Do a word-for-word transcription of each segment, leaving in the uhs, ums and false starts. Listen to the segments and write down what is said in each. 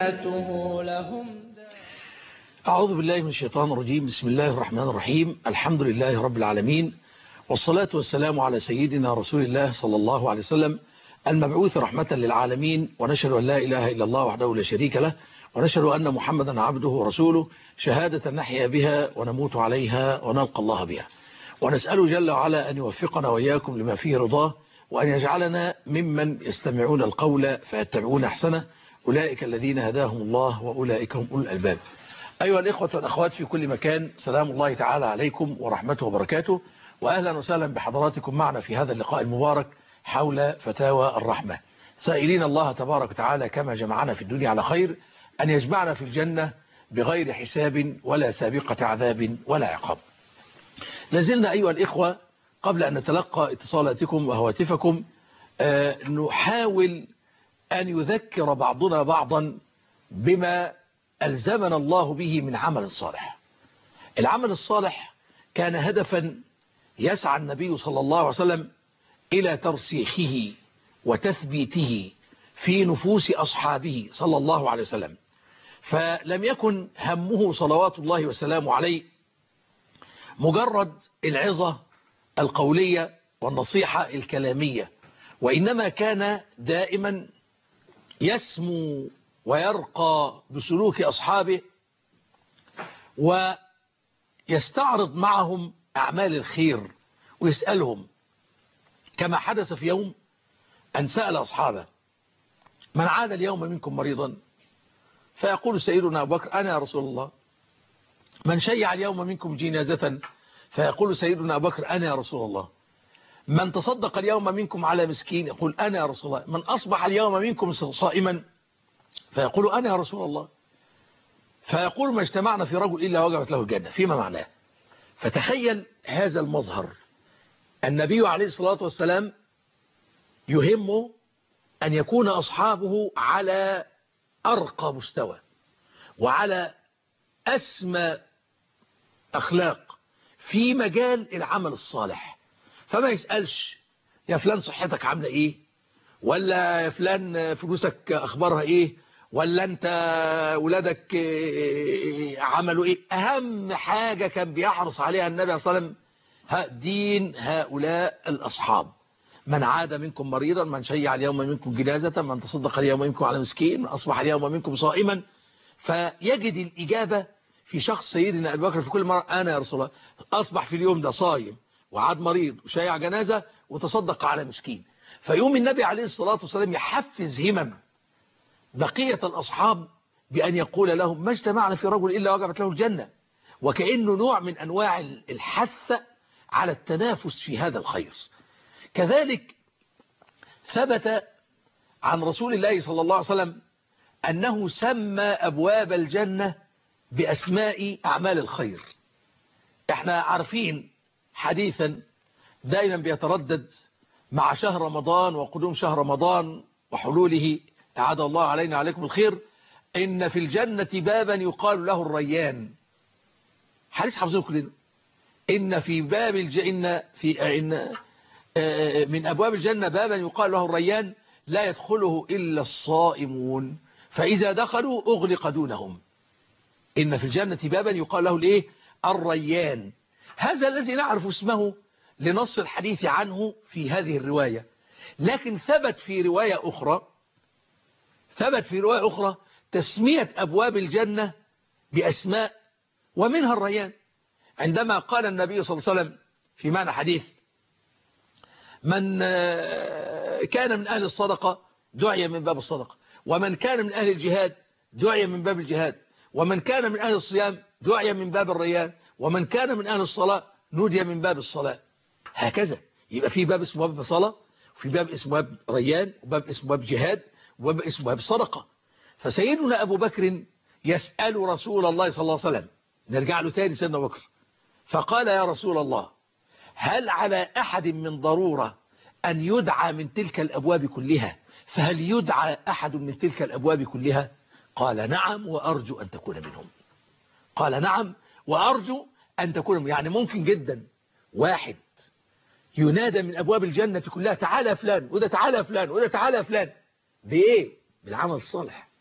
لهم. أعوذ بالله من الشيطان الرجيم. بسم الله الرحمن الرحيم. الحمد لله رب العالمين، والصلاة والسلام على سيدنا رسول الله صلى الله عليه وسلم المبعوث رحمة للعالمين، ونشهد أن لا إله إلا الله وحده لا شريك له، ونشهد أن محمدا عبده ورسوله، شهادة نحيا بها ونموت عليها ونلقى الله بها، ونسأله جل وعلا أن يوفقنا وإياكم لما فيه رضاه، وأن يجعلنا ممن يستمعون القول فيتبعون أحسنه، أولئك الذين هداهم الله وأولئك هم أولو الألباب. أيها الإخوة والأخوات في كل مكان، سلام الله تعالى عليكم ورحمته وبركاته، وأهلا وسهلا بحضراتكم معنا في هذا اللقاء المبارك حول فتاوى الرحمة، سائلين الله تبارك وتعالى كما جمعنا في الدنيا على خير أن يجمعنا في الجنة بغير حساب ولا سابقة عذاب ولا عقاب. لازلنا أيها الإخوة قبل أن نتلقى اتصالاتكم وهواتفكم آه نحاول أن يذكر بعضنا بعضا بما ألزمنا الله به من عمل صالح. العمل الصالح كان هدفا يسعى النبي صلى الله عليه وسلم إلى ترسيخه وتثبيته في نفوس أصحابه صلى الله عليه وسلم، فلم يكن همه صلوات الله وسلامه عليه مجرد العظة القولية والنصيحة الكلامية، وإنما كان دائما يسمو ويرقى بسلوك أصحابه ويستعرض معهم أعمال الخير ويسألهم، كما حدث في يوم أن سأل أصحابه: من عاد اليوم منكم مريضا؟ فيقول سيدنا أبو بكر: أنا يا رسول الله. من شيع اليوم منكم جنازة؟ فيقول سيدنا أبو بكر: أنا يا رسول الله. من تصدق اليوم منكم على مسكين؟ يقول: أنا يا رسول الله. من أصبح اليوم منكم صائما؟ فيقول: أنا يا رسول الله. فيقول: ما اجتمعنا في رجل إلا وجبت له الجنة. فيما معناه. فتخيل هذا المظهر، النبي عليه الصلاة والسلام يهمه أن يكون أصحابه على أرقى مستوى وعلى أسمى أخلاق في مجال العمل الصالح، فما يسألش يا فلان صحتك عاملة إيه، ولا يا فلان فلوسك أخبارها إيه، ولا أنت ولادك عملوا إيه. أهم حاجة كان بيحرص عليها النبي صلى الله عليه وسلم دين هؤلاء الأصحاب: من عاد منكم مريضا، من شيع اليوم منكم جنازة، من تصدق اليوم منكم على مسكين، من أصبح اليوم منكم صائما. فيجد الإجابة في شخص سيدنا أبي بكر في كل مرة: أنا يا رسول الله. أصبح في اليوم ده صايم وعاد مريض وشيع جنازة وتصدق على مسكين. فيوم النبي عليه الصلاة والسلام يحفز همم بقية الأصحاب بأن يقول لهم: ما اجتمعنا في رجل إلا وجبت له الجنة، وكأنه نوع من أنواع الحث على التنافس في هذا الخير. كذلك ثبت عن رسول الله صلى الله عليه وسلم أنه سمى أبواب الجنة بأسماء أعمال الخير. احنا عارفين حديثا دائما بيتردد مع شهر رمضان وقدوم شهر رمضان وحلوله، أعاد الله علينا عليكم الخير، إن في الجنة بابا يقال له الريان. حديث حافظينه كلنا: إن في باب الجنة في إن من أبواب الجنة بابا يقال له الريان لا يدخله إلا الصائمون، فإذا دخلوا أغلق دونهم. إن في الجنة بابا يقال له الإيه؟ الريان. هذا الذي نعرف اسمه لنص الحديث عنه في هذه الرواية، لكن ثبت في رواية أخرى ثبت في رواية أخرى تسمية أبواب الجنة بأسماء ومنها الريان، عندما قال النبي صلى الله عليه وسلم في معنى حديث: من كان من أهل الصدقة دعي من باب الصدقة، ومن كان من أهل الجهاد دعي من باب الجهاد، ومن كان من أهل الصيام دعي من باب الريان، ومن كان من أهل الصلاة نودي من باب الصلاة. هكذا يبقى في باب اسمه باب صلاة، وفي باب اسمه باب ريان، وباب اسمه باب جهاد، وباب اسمه باب صدقة. فسيدنا أبو بكر يسأل رسول الله صلى الله عليه وسلم، نرجع له تاني سيدنا أبو بكر، فقال: يا رسول الله، هل على أحد من ضرورة أن يدعى من تلك الأبواب كلها؟ فهل يدعى أحد من تلك الأبواب كلها؟ قال: نعم وأرجو أن تكون منهم. قال: نعم وأرجو أن تكون منهم. يعني ممكن جدا واحد ينادى من أبواب الجنة كلها: تعالى فلان، وده تعالى فلان، وده تعالى فلان. بإيه؟ بالعمل الصالح.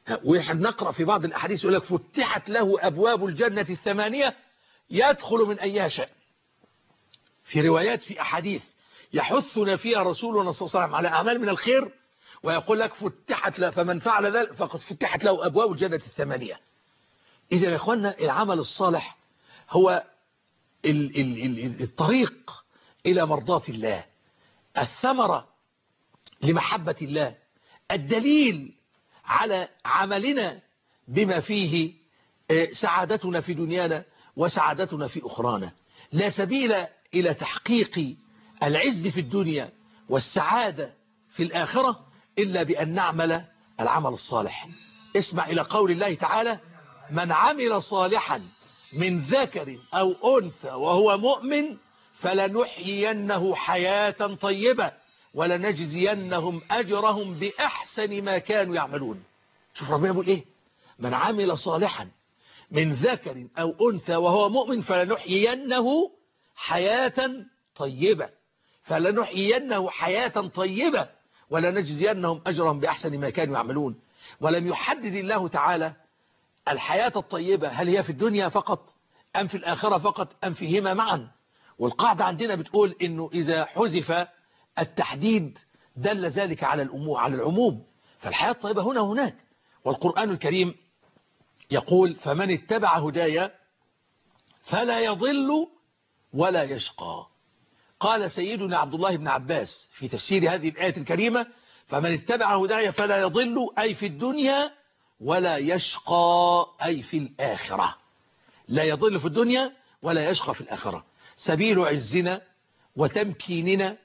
ونحن نقرأ في بعض الأحاديث يقول لك فتحت له أبواب الجنة الثمانية يدخل من أيها شاء. في روايات في أحاديث يحثنا فيها رسولنا صلى الله عليه وسلم على أعمال من الخير، ويقول لك فتحت له، فمن فعل ذلك فقد فتحت له أبواب الجنة الثمانية. إذا يا إخواننا العمل الصالح هو ال ال ال الطريق إلى مرضاة الله، الثمرة لمحبة الله، الدليل على عملنا بما فيه سعادتنا في دنيانا وسعادتنا في أخرانا. لا سبيل إلى تحقيق العز في الدنيا والسعادة في الآخرة إلا بأن نعمل العمل الصالح. اسمع إلى قول الله تعالى: من عمل صالحا من ذكر أو أنثى وهو مؤمن فلنحيينه حياة طيبة ولنجزينهم أجرهم بأحسن ما كانوا يعملون. شوف ربنا يقول إيه؟ من عمل صالحا من ذكر أو أنثى وهو مؤمن فلنحيينه حياة طيبة فلنحيينه حياة طيبة ولنجزينهم أجرهم بأحسن ما كانوا يعملون. ولم يحدد الله تعالى الحياة الطيبة هل هي في الدنيا فقط أم في الآخرة فقط أم فيهما معا. والقاعدة عندنا بتقول إنه إذا حذف التحديد دل ذلك على الأمور على العموم، فالحياة الطيبة هنا وهناك. والقرآن الكريم يقول: فمن اتبع هدايا فلا يضل ولا يشقى. قال سيدنا عبد الله بن عباس في تفسير هذه الآية الكريمة: فمن اتبع هدايا فلا يضل أي في الدنيا ولا يشقى أي في الآخرة. لا يضل في الدنيا ولا يشقى في الآخرة. سبيل عزنا وتمكيننا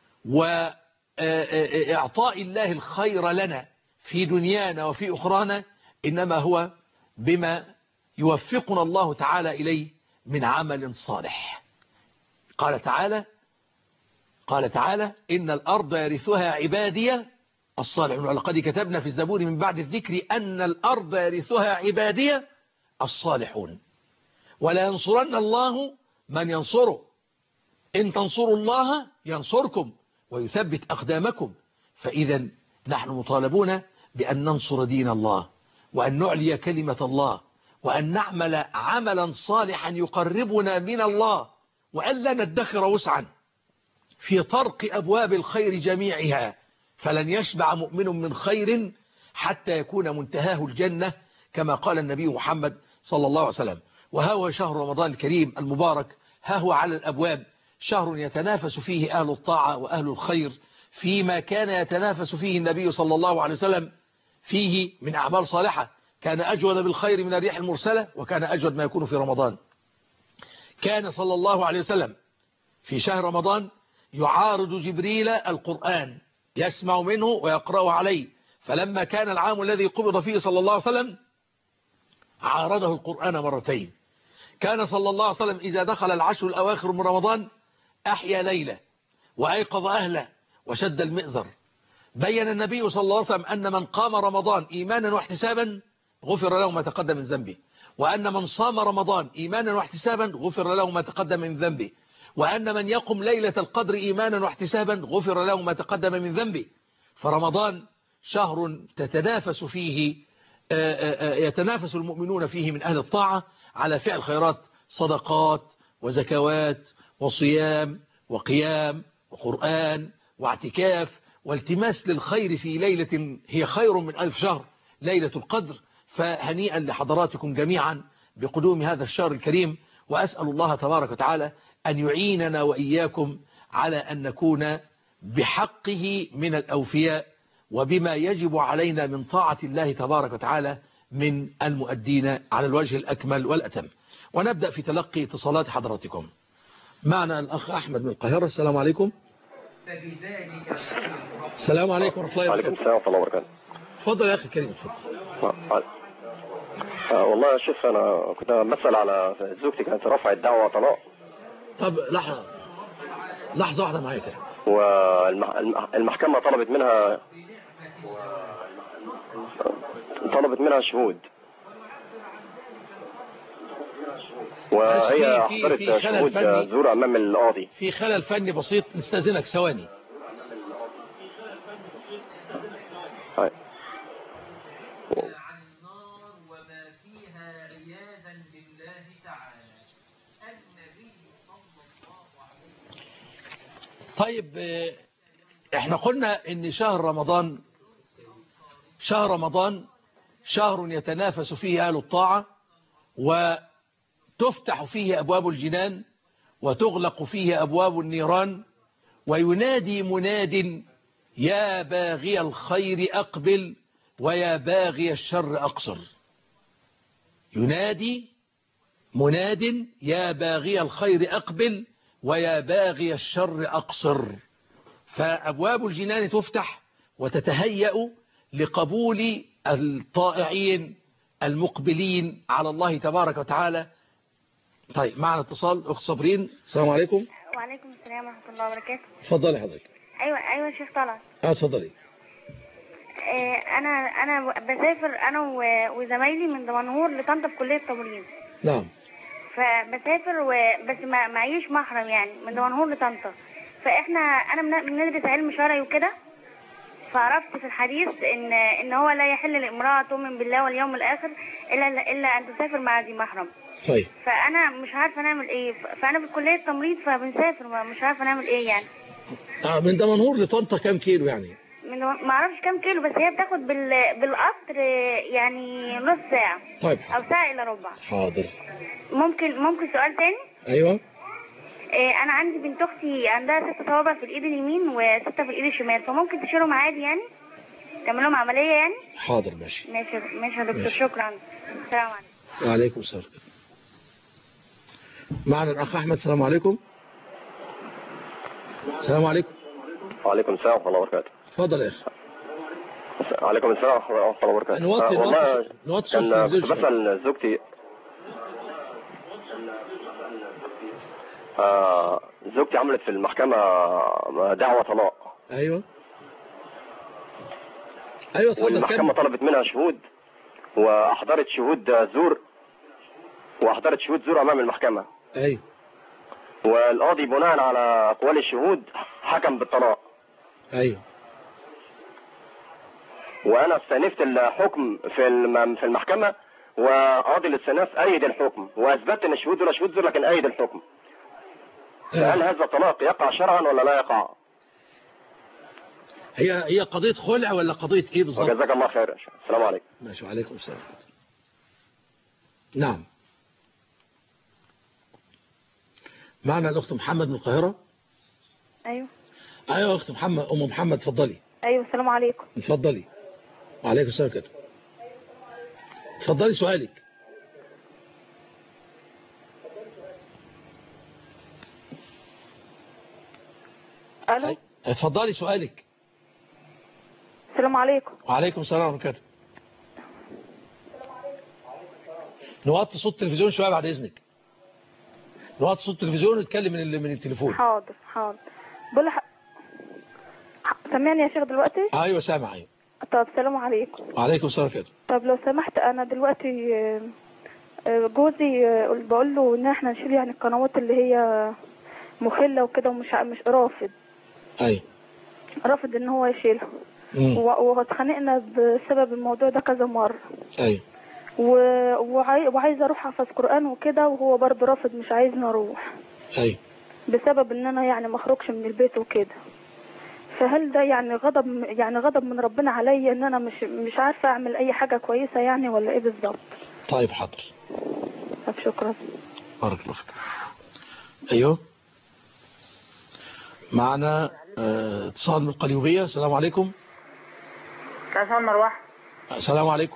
وإعطاء الله الخير لنا في دنيانا وفي أخرانا إنما هو بما يوفقنا الله تعالى إليه من عمل صالح. قال تعالى قال تعالى: إن الأرض يرثها عبادي الصالحون ولقد كتبنا في الزبور من بعد الذكر أن الأرض يرثها عبادي الصالحون ولا ينصرن الله من ينصره إن تنصروا الله ينصركم ويثبت أقدامكم. فإذا نحن مطالبون بأن ننصر دين الله وأن نعلي كلمة الله وأن نعمل عملا صالحا يقربنا من الله وأن لا ندخر وسعا في طرق أبواب الخير جميعها، فلن يشبع مؤمن من خير حتى يكون منتهاه الجنة كما قال النبي محمد صلى الله عليه وسلم. وها هو شهر رمضان الكريم المبارك، ها هو على الأبواب، شهر يتنافس فيه أهل الطاعة وأهل الخير فيما كان يتنافس فيه النبي صلى الله عليه وسلم فيه من أعمال صالحة. كان أجود بالخير من الريح المرسلة وكان أجود ما يكون في رمضان. كان صلى الله عليه وسلم في شهر رمضان يعارض جبريل القرآن يسمع منه ويقرأ عليه، فلما كان العام الذي قبض فيه صلى الله عليه وسلم عارضه القرآن مرتين. كان صلى الله عليه وسلم إذا دخل العشر الأواخر من رمضان أحيا ليلة وأيقظ أهله وشد المئزر. بين النبي صلى الله عليه وسلم أن من قام رمضان إيمانا واحتسابا غفر له ما تقدم من ذنبه، وأن من صام رمضان إيمانا واحتسابا غفر له ما تقدم من ذنبه، وأن من يقم ليلة القدر إيمانا واحتسابا غفر له ما تقدم من ذنبه. فرمضان شهر تتنافس فيه يتنافس المؤمنون فيه من أهل الطاعة على فعل خيرات، صدقات وزكوات وصيام وقيام وقرآن واعتكاف والتماس للخير في ليلة هي خير من ألف شهر، ليلة القدر. فهنيئا لحضراتكم جميعا بقدوم هذا الشهر الكريم، وأسأل الله تبارك وتعالى أن يعيننا وإياكم على أن نكون بحقه من الأوفياء وبما يجب علينا من طاعة الله تبارك وتعالى من المؤدين على الوجه الأكمل والأتم. ونبدأ في تلقي اتصالات حضراتكم. معنا الأخ أحمد من القاهرة. السلام عليكم. السلام عليكم ورحمة الله وبركاته. وعليكم السلام ورحمة الله وبركاته. تفضل يا أخي الكريم. تفضل. آه والله يا شيخ أنا كنت بسأل على زوجتي كانت رفعت دعوى طلاق. طب لحظة لحظة واحدة معايا كده. والمحكمة طلبت منها طلبت منها شهود، وهي حضرت شهود زور أمام القاضي. في خلل فني بسيط، نستأذنك ثواني. طيب احنا قلنا ان شهر رمضان شهر رمضان شهر يتنافس فيه أهل الطاعة وتفتح فيه أبواب الجنان وتغلق فيه أبواب النيران، وينادي مناد يا باغي الخير أقبل ويا باغي الشر أقصر. ينادي مناد يا باغي الخير أقبل ويا باغي الشر أقصر. فأبواب الجنان تفتح وتتهيأ لقبول الطائعين المقبلين على الله تبارك وتعالى. طيب معنا اتصال أخت صابرين. السلام عليكم. وعليكم السلام ورحمة الله وبركاته. اتفضلي حضرتك. أيوة أيوة يا شيخ طلعت. اه اتفضلي. آه أنا أنا بسافر أنا وزمايلي من دمنهور لطنطا في كلية تمريض. نعم. فبسافر وبس ما معيش محرم يعني من دمنهور لطنطا. فإحنا أنا بندرس علم شرعي وكده، فعرفت في الحديث إن إن هو لا يحل لامرأة تؤمن بالله واليوم الآخر إلا إلا أن تسافر مع ذي محرم. طيب. فأنا مش عارفة نعمل إيه، فأنا في كلية تمريض فبنسافر مش عارفة نعمل إيه يعني. اه من دمنهور لطنطا كام كيلو يعني؟ من ما اعرفش كام كيلو، بس هي بتاخد بال... بالقطر يعني نص ساعة. طيب. او ساعة الا ربع. حاضر. ممكن ممكن سؤال تاني؟ ايوه. إيه انا عندي بنت اختي عندها ست صوابع في الايد اليمين وستة في الايد الشمال، فممكن تشيلهم عادي يعني؟ تعمل لهم عملية يعني؟ حاضر ماشي. ماشي ماشي يا دكتور. ماشي. شكرا. السلام عليكم. وعليكم السلام. معنا الاخ احمد. السلام عليكم. السلام عليكم. وعليكم السلام ورحمة الله وبركاته. اتفضل يا اخي. وعليكم السلام ورحمة الله وبركاته. نوطي والله نوطي كان كنت بسأل زوجتي آه زوجتي عملت في المحكمة دعوة طلاق. ايوه ايوه اتفضل. والمحكمة طلبت منها شهود واحضرت شهود زور واحضرت شهود زور امام المحكمة. ايوه. والقاضي بناء على اقوال الشهود حكم بالطلاق. ايوه. وانا استأنفت الحكم في في المحكمة، وقاضي الاستئناف ايد الحكم واثبت ان الشهود دول شهود زور لكن ايد الحكم. فهل هذا الطلاق يقع شرعا ولا لا يقع؟ هي هي قضية خلع ولا قضية ايه بالظبط؟ جزاك الله خير. السلام عليكم. ماشي. وعليكم السلام. نعم. معنا الاخت محمد من القاهرة. ايوه ايوه اخت محمد. ام محمد اتفضلي. ايوه السلام عليكم. اتفضلي. وعليكم السلام كده. اتفضلي سؤالك. الو. اتفضلي سؤالك. السلام عليكم. وعليكم السلام ورحمة الله. نوطي صوت التلفزيون شويه بعد اذنك. نوطي صوت التلفزيون ونتكلم من من التليفون. حاضر حاضر. بقول لح... سامعني يا شيخ دلوقتي؟ ايوه سامع. ايوه. طب السلام عليكم. وعليكم السلام كده. طب لو سمحت انا دلوقتي جوزي بقول له ان احنا نشيل يعني القنوات اللي هي مخله وكده ومش مش رافض. ايوه. رافض ان هو يشيلها. واتخانقنا بسبب الموضوع ده كذا مره. ايوه. وعايزه اروح احفظ قران وكده وهو برضه رافض مش عايزني اروح. ايوه. بسبب ان انا يعني ما اخرجش من البيت وكده. فهل ده يعني غضب يعني غضب من ربنا عليا ان انا مش مش عارفه اعمل اي حاجه كويسه يعني ولا ايه بالظبط؟ طيب حاضر. طب شكرا. بارك الله فيك. ايوه. معنا اتصال من القليوبيه. السلام عليكم. السلام مروه. السلام عليكم.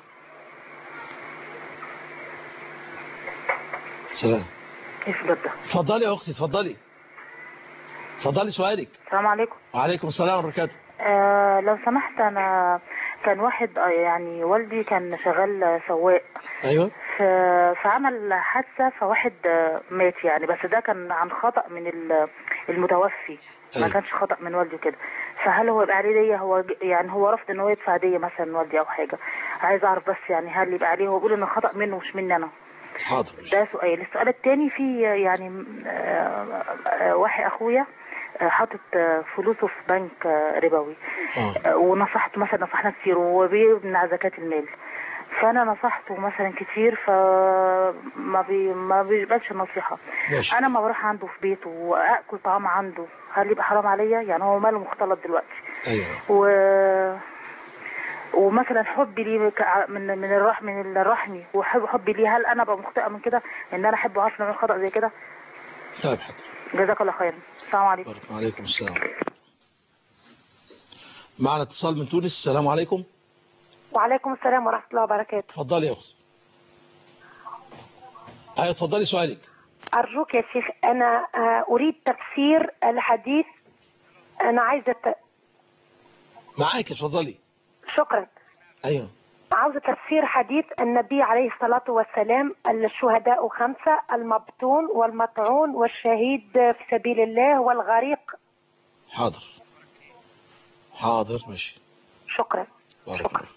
سلام. كيف بدك؟ اتفضلي يا اختي اتفضلي. اتفضلي سؤالك. السلام عليكم. وعليكم السلام ورحمه الله. آه لو سمحت انا كان واحد يعني والدي كان شغال سواق. ايوه. فعمل حادثه فواحد مات يعني، بس ده كان عن خطأ من المتوفي. أيوة. ما كانش خطأ من والدي كده. فهل هو يبقى عليه دية؟ هو يعني هو رفض ان هو يدفع دية مثلا والدي او حاجه. عايز اعرف بس يعني هل يبقى عليه؟ هو بيقول ان خطأ منه مش مني انا. حاضر. ده سؤال. السؤال الثاني في يعني واحد اخويا حاطط فلوسه في بنك ربوي. آه. ونصحت مثلا نصحنا كتير وبيمنع زكاة المال. فانا نصحته مثلا كتير فما بي ما بيقبلش النصيحه. ماشي. انا ما بروح عنده في بيته واكل طعام عنده، هل يبقى حرام عليا؟ يعني هو ماله مختلط دلوقتي. ايوه. و ومثلا حبي ليه كع- من من الرحم من الرحمي وحب حبي ليه، هل انا بقى مخطئه من كده ان انا احبه عارفه ان انا خطأ زي كده؟ طيب حاضر. جزاك الله خيرا. السلام عليكم. بارك. وعليكم السلام. معنا اتصال من تونس. السلام عليكم. وعليكم السلام ورحمة الله وبركاته. اتفضلي يا اختي. ايوه اتفضلي سؤالك. أرجوك يا شيخ، أنا آه، أريد تفسير الحديث. أنا عايزة ت... معاك اتفضلي. شكرا. ايوه. عاوزة تفسير حديث النبي عليه الصلاة والسلام: الشهداء خمسة، المبطون والمطعون والشهيد في سبيل الله والغريق. حاضر حاضر ماشي. شكرا. بارك الله.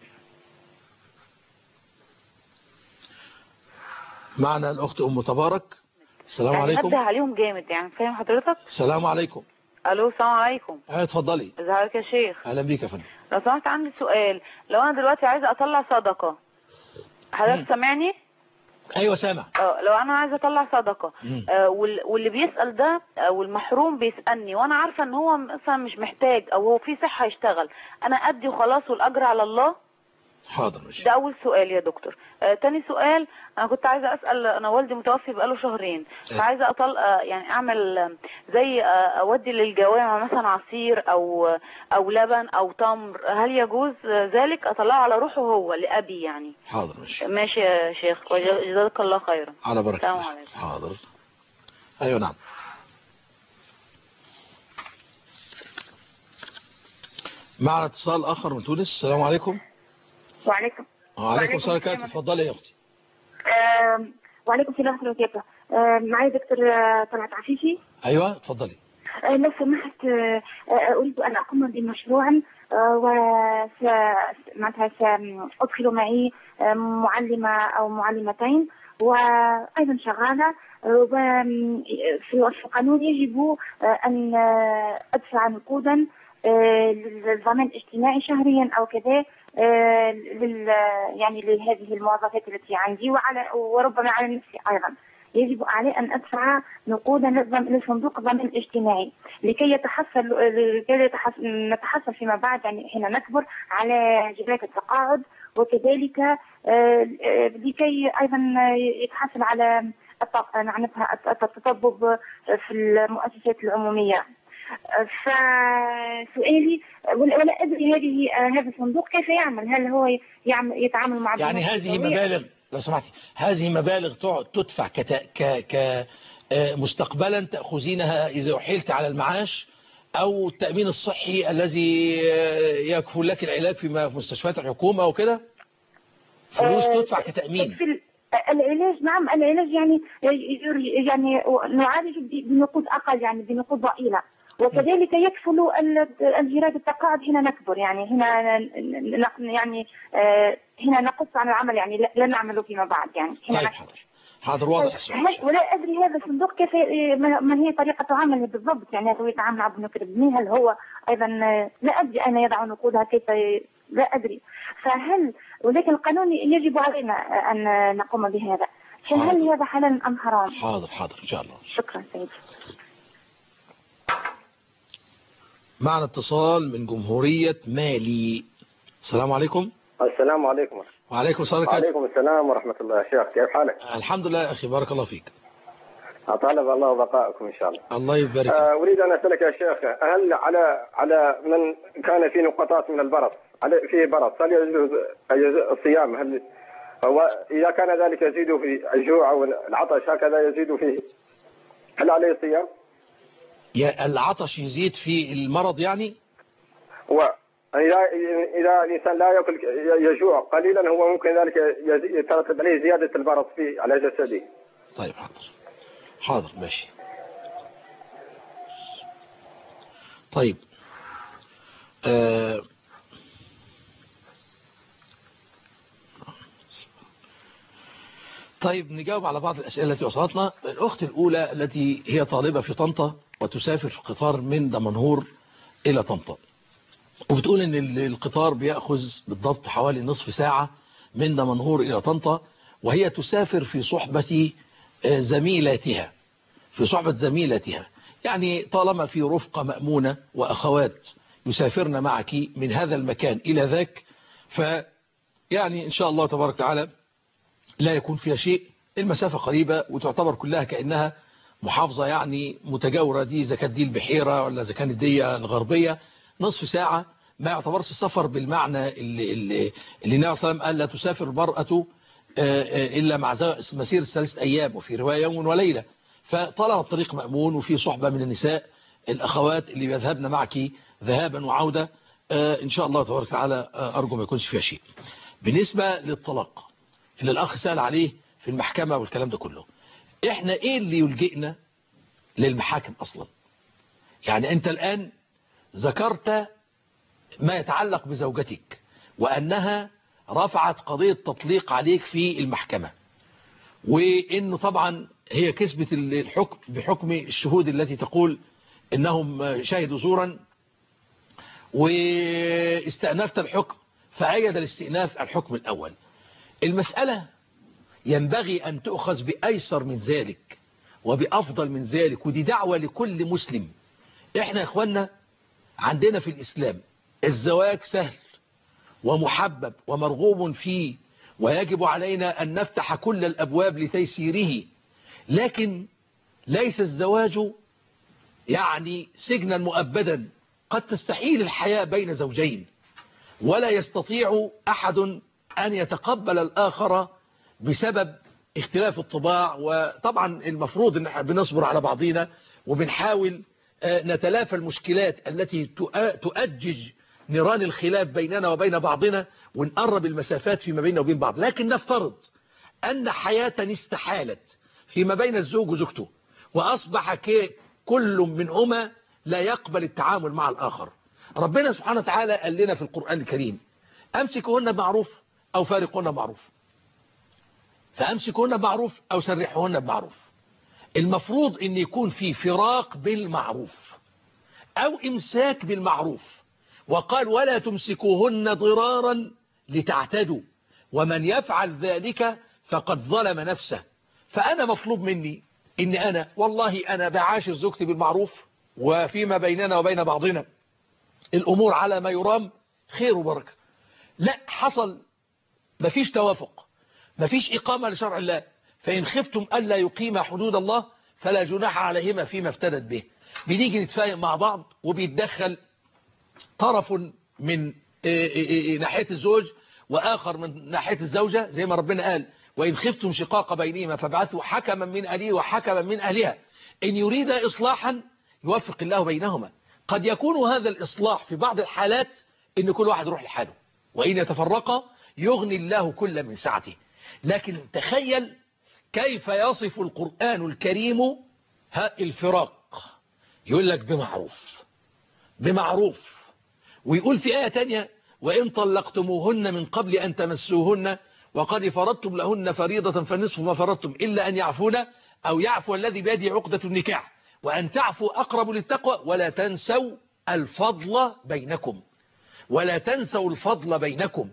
معنا الأخت أم تبارك. السلام يعني عليكم. نبه عليهم جامد، يعني فاهم حضرتك؟ السلام عليكم. الو السلام عليكم. ايوه اتفضلي. ازيك يا شيخ؟ اهلا بيك يا فندم. لو سمحت عندي سؤال، لو انا دلوقتي عايزه اطلع صدقه، حضرتك سامعني؟ ايوه سامع. اه لو انا عايزه اطلع صدقه آه وال- واللي بيسال ده آه والمحروم بيسالني وانا عارفه ان هو مثلا مش محتاج او هو في صحه يشتغل، انا ادي وخلاص والاجر على الله؟ حاضر ماشي. ده اول سؤال يا دكتور. آه تاني سؤال، انا كنت عايزه اسال، انا والدي متوفي بقاله شهرين، فعايزه اطل آه يعني اعمل آه زي آه اودي للجوامع مثلا عصير او آه او لبن او تمر، هل يجوز آه ذلك اطلعه على روحه هو لابي يعني؟ حاضر ماشي. ماشي يا شيخ، وجزاك الله خيرا. على بركه السلام الله. عليكم. حاضر. ايوه نعم. معنا اتصال اخر من تونس. السلام عليكم. وعليكم وعليكم السلام ورحمه الله. اتفضلي يا اختي. آه وعليكم السلام ورحمة الله وبركاته. آه معي دكتور آه، طلعت عفيفي. ايوه اتفضلي. آه لو سمحت، آه آه، أريد أن أقوم بمشروعا، آه وس معناتها سأدخل معي آه معلمة أو معلمتين وأيضا شغالة، وفي القانون يجب آه أن آه، أدفع نقودا آه، للضمان الاجتماعي شهريا أو كذا، آه، لل يعني لهذه الموظفات التي عندي، وعلى وربما على نفسي أيضا يجب علي أن أدفع نقودا لصندوق الضمان الاجتماعي لكي يتحصل لكي يتحصل نتحصل فيما بعد يعني حين نكبر على جزاء التقاعد، وكذلك آه، لكي أيضا يتحصل على معناتها التطبب في المؤسسات العمومية. فسؤالي ولا أدري هذه هذا الصندوق كيف يعمل؟ هل هو يعمل يتعامل مع يعني هذه مبالغ لو سمحتي، هذه مبالغ تدفع كت... ك ك مستقبلا تأخذينها إذا أحيلت على المعاش أو التأمين الصحي الذي يكفل لك العلاج في مستشفيات الحكومة وكده، فلوس تدفع كتأمين. العلاج نعم، العلاج يعني يعني نعالج بنقود أقل، يعني بنقود ضئيلة، وكذلك يكفل الجهاز التقاعد حين نكبر، يعني هنا يعني هنا نقص عن العمل، يعني لا نعمل فيما بعد يعني. طيب حاضر حاضر واضح السؤال. ولا أدري هذا الصندوق كيف ما هي طريقة عمله بالضبط، يعني هل هو يتعامل مع بنوك الابنية، هل هو أيضا لا أدري أين يضع نقودها، كيف لا أدري. فهل ولكن القانون يجب علينا أن نقوم بهذا، فهل هذا حلال أم حرام؟ حاضر حاضر إن شاء الله. شكرا سيدي. معنا اتصال من جمهورية مالي. السلام عليكم. السلام عليكم. وعليكم السلام. وعليكم السلام ورحمة الله. يا شيخ كيف حالك؟ الحمد لله يا أخي، بارك الله فيك. أطالب الله بقائكم إن شاء الله. الله يبارك. آه أريد أن أسألك يا شيخ، هل على على من كان في نقطات من البرص على فيه برص هل يجوز الصيام؟ هل هو إذا كان ذلك يزيد في الجوع أو العطش هكذا يزيد فيه، هل عليه الصيام؟ يا العطش يزيد في المرض يعني؟ و إذا إذا الإنسان لا يأكل يجوع قليلا هو ممكن ذلك يترتب عليه زيادة البرص في على جسده. طيب حاضر حاضر ماشي. طيب آه طيب نجاوب على بعض الأسئلة التي وصلتنا. الأخت الأولى التي هي طالبة في طنطا وتسافر في قطار من دمنهور إلى طنطا، وبتقول إن القطار بيأخذ بالضبط حوالي نصف ساعة من دمنهور إلى طنطا، وهي تسافر في صحبة زميلاتها في صحبة زميلتها يعني طالما في رفقة مأمونة وأخوات يسافرن معك من هذا المكان إلى ذاك، فيعني إن شاء الله تبارك وتعالى لا يكون فيها شيء. المسافة قريبة وتعتبر كلها كأنها محافظة يعني متجاورة، دي إذا كانت دي البحيرة ولا إذا كانت دي الغربية، نصف ساعة ما يعتبرش السفر بالمعنى اللي اللي اللي النبي صلى الله عليه وسلم قال لا تسافر المرأة إلا مع مسير ثلاثة أيام، وفي رواية يوم وليلة. فطالما الطريق مأمون وفي صحبة من النساء الأخوات اللي يذهبن معك ذهابا وعودة، إن شاء الله تبارك وتعالى أرجو ما يكونش فيها شيء. بالنسبة للطلاق اللي الأخ سأل عليه في المحكمة والكلام ده كله، إحنا إيه اللي يلجئنا للمحاكم أصلا؟ يعني أنت الآن ذكرت ما يتعلق بزوجتك وأنها رفعت قضية تطليق عليك في المحكمة، وإنه طبعا هي كسبت الحكم بحكم الشهود التي تقول إنهم شهدوا زورا، واستأنفت الحكم فأيد الاستئناف الحكم الأول. المسألة ينبغي أن تؤخذ بأيسر من ذلك وبأفضل من ذلك، ودي دعوة لكل مسلم. إحنا يا إخوانا عندنا في الإسلام الزواج سهل ومحبب ومرغوب فيه، ويجب علينا أن نفتح كل الأبواب لتيسيره، لكن ليس الزواج يعني سجنا مؤبدا. قد تستحيل الحياة بين زوجين، ولا يستطيع أحد أن يتقبل الآخر بسبب اختلاف الطباع. وطبعا المفروض أن احنا بنصبر على بعضنا وبنحاول نتلافى المشكلات التي تؤجج نيران الخلاف بيننا وبين بعضنا، ونقرب المسافات فيما بيننا وبين بعض. لكن نفترض أن حياة استحالت فيما بين الزوج وزوجته، وأصبح كل منهما لا يقبل التعامل مع الآخر. ربنا سبحانه وتعالى قال لنا في القرآن الكريم أمسكوهن بمعروف أو فارقوهن بمعروف، فأمسكوهن بمعروف أو سرحوهن بمعروف. المفروض أن يكون في فراق بالمعروف أو إمساك بالمعروف، وقال ولا تمسكوهن ضرارا لتعتدوا ومن يفعل ذلك فقد ظلم نفسه. فأنا مطلوب مني إن أنا والله أنا بعاشر زوجتي بالمعروف، وفيما بيننا وبين بعضنا الأمور على ما يرام خير وبركة. لا حصل مفيش توافق، مفيش إقامة لشرع الله، فإن خفتم ألا يقيم حدود الله فلا جناح عليهما فيما افتدت به. بنيجي نتفاهم مع بعض وبيتدخل طرف من ناحية الزوج وآخر من ناحية الزوجة، زي ما ربنا قال وإن خفتم شقاق بينهما فابعثوا حكما من أهله وحكما من أهلها إن يريد إصلاحا يوفق الله بينهما. قد يكون هذا الإصلاح في بعض الحالات إن كل واحد يروح لحاله، وإن يتفرق يغني الله كل من سعته. لكن تخيل كيف يصف القرآن الكريم الفراق، يقول لك بمعروف بمعروف، ويقول في آية تانية وإن طلقتموهن من قبل أن تمسوهن وقد فرضتم لهن فريضة فنصف ما فرضتم إلا أن يعفون أو يعفو الذي بيده عقدة النكاح وأن تعفوا أقرب للتقوى ولا تنسوا الفضل بينكم ولا تنسوا الفضل بينكم.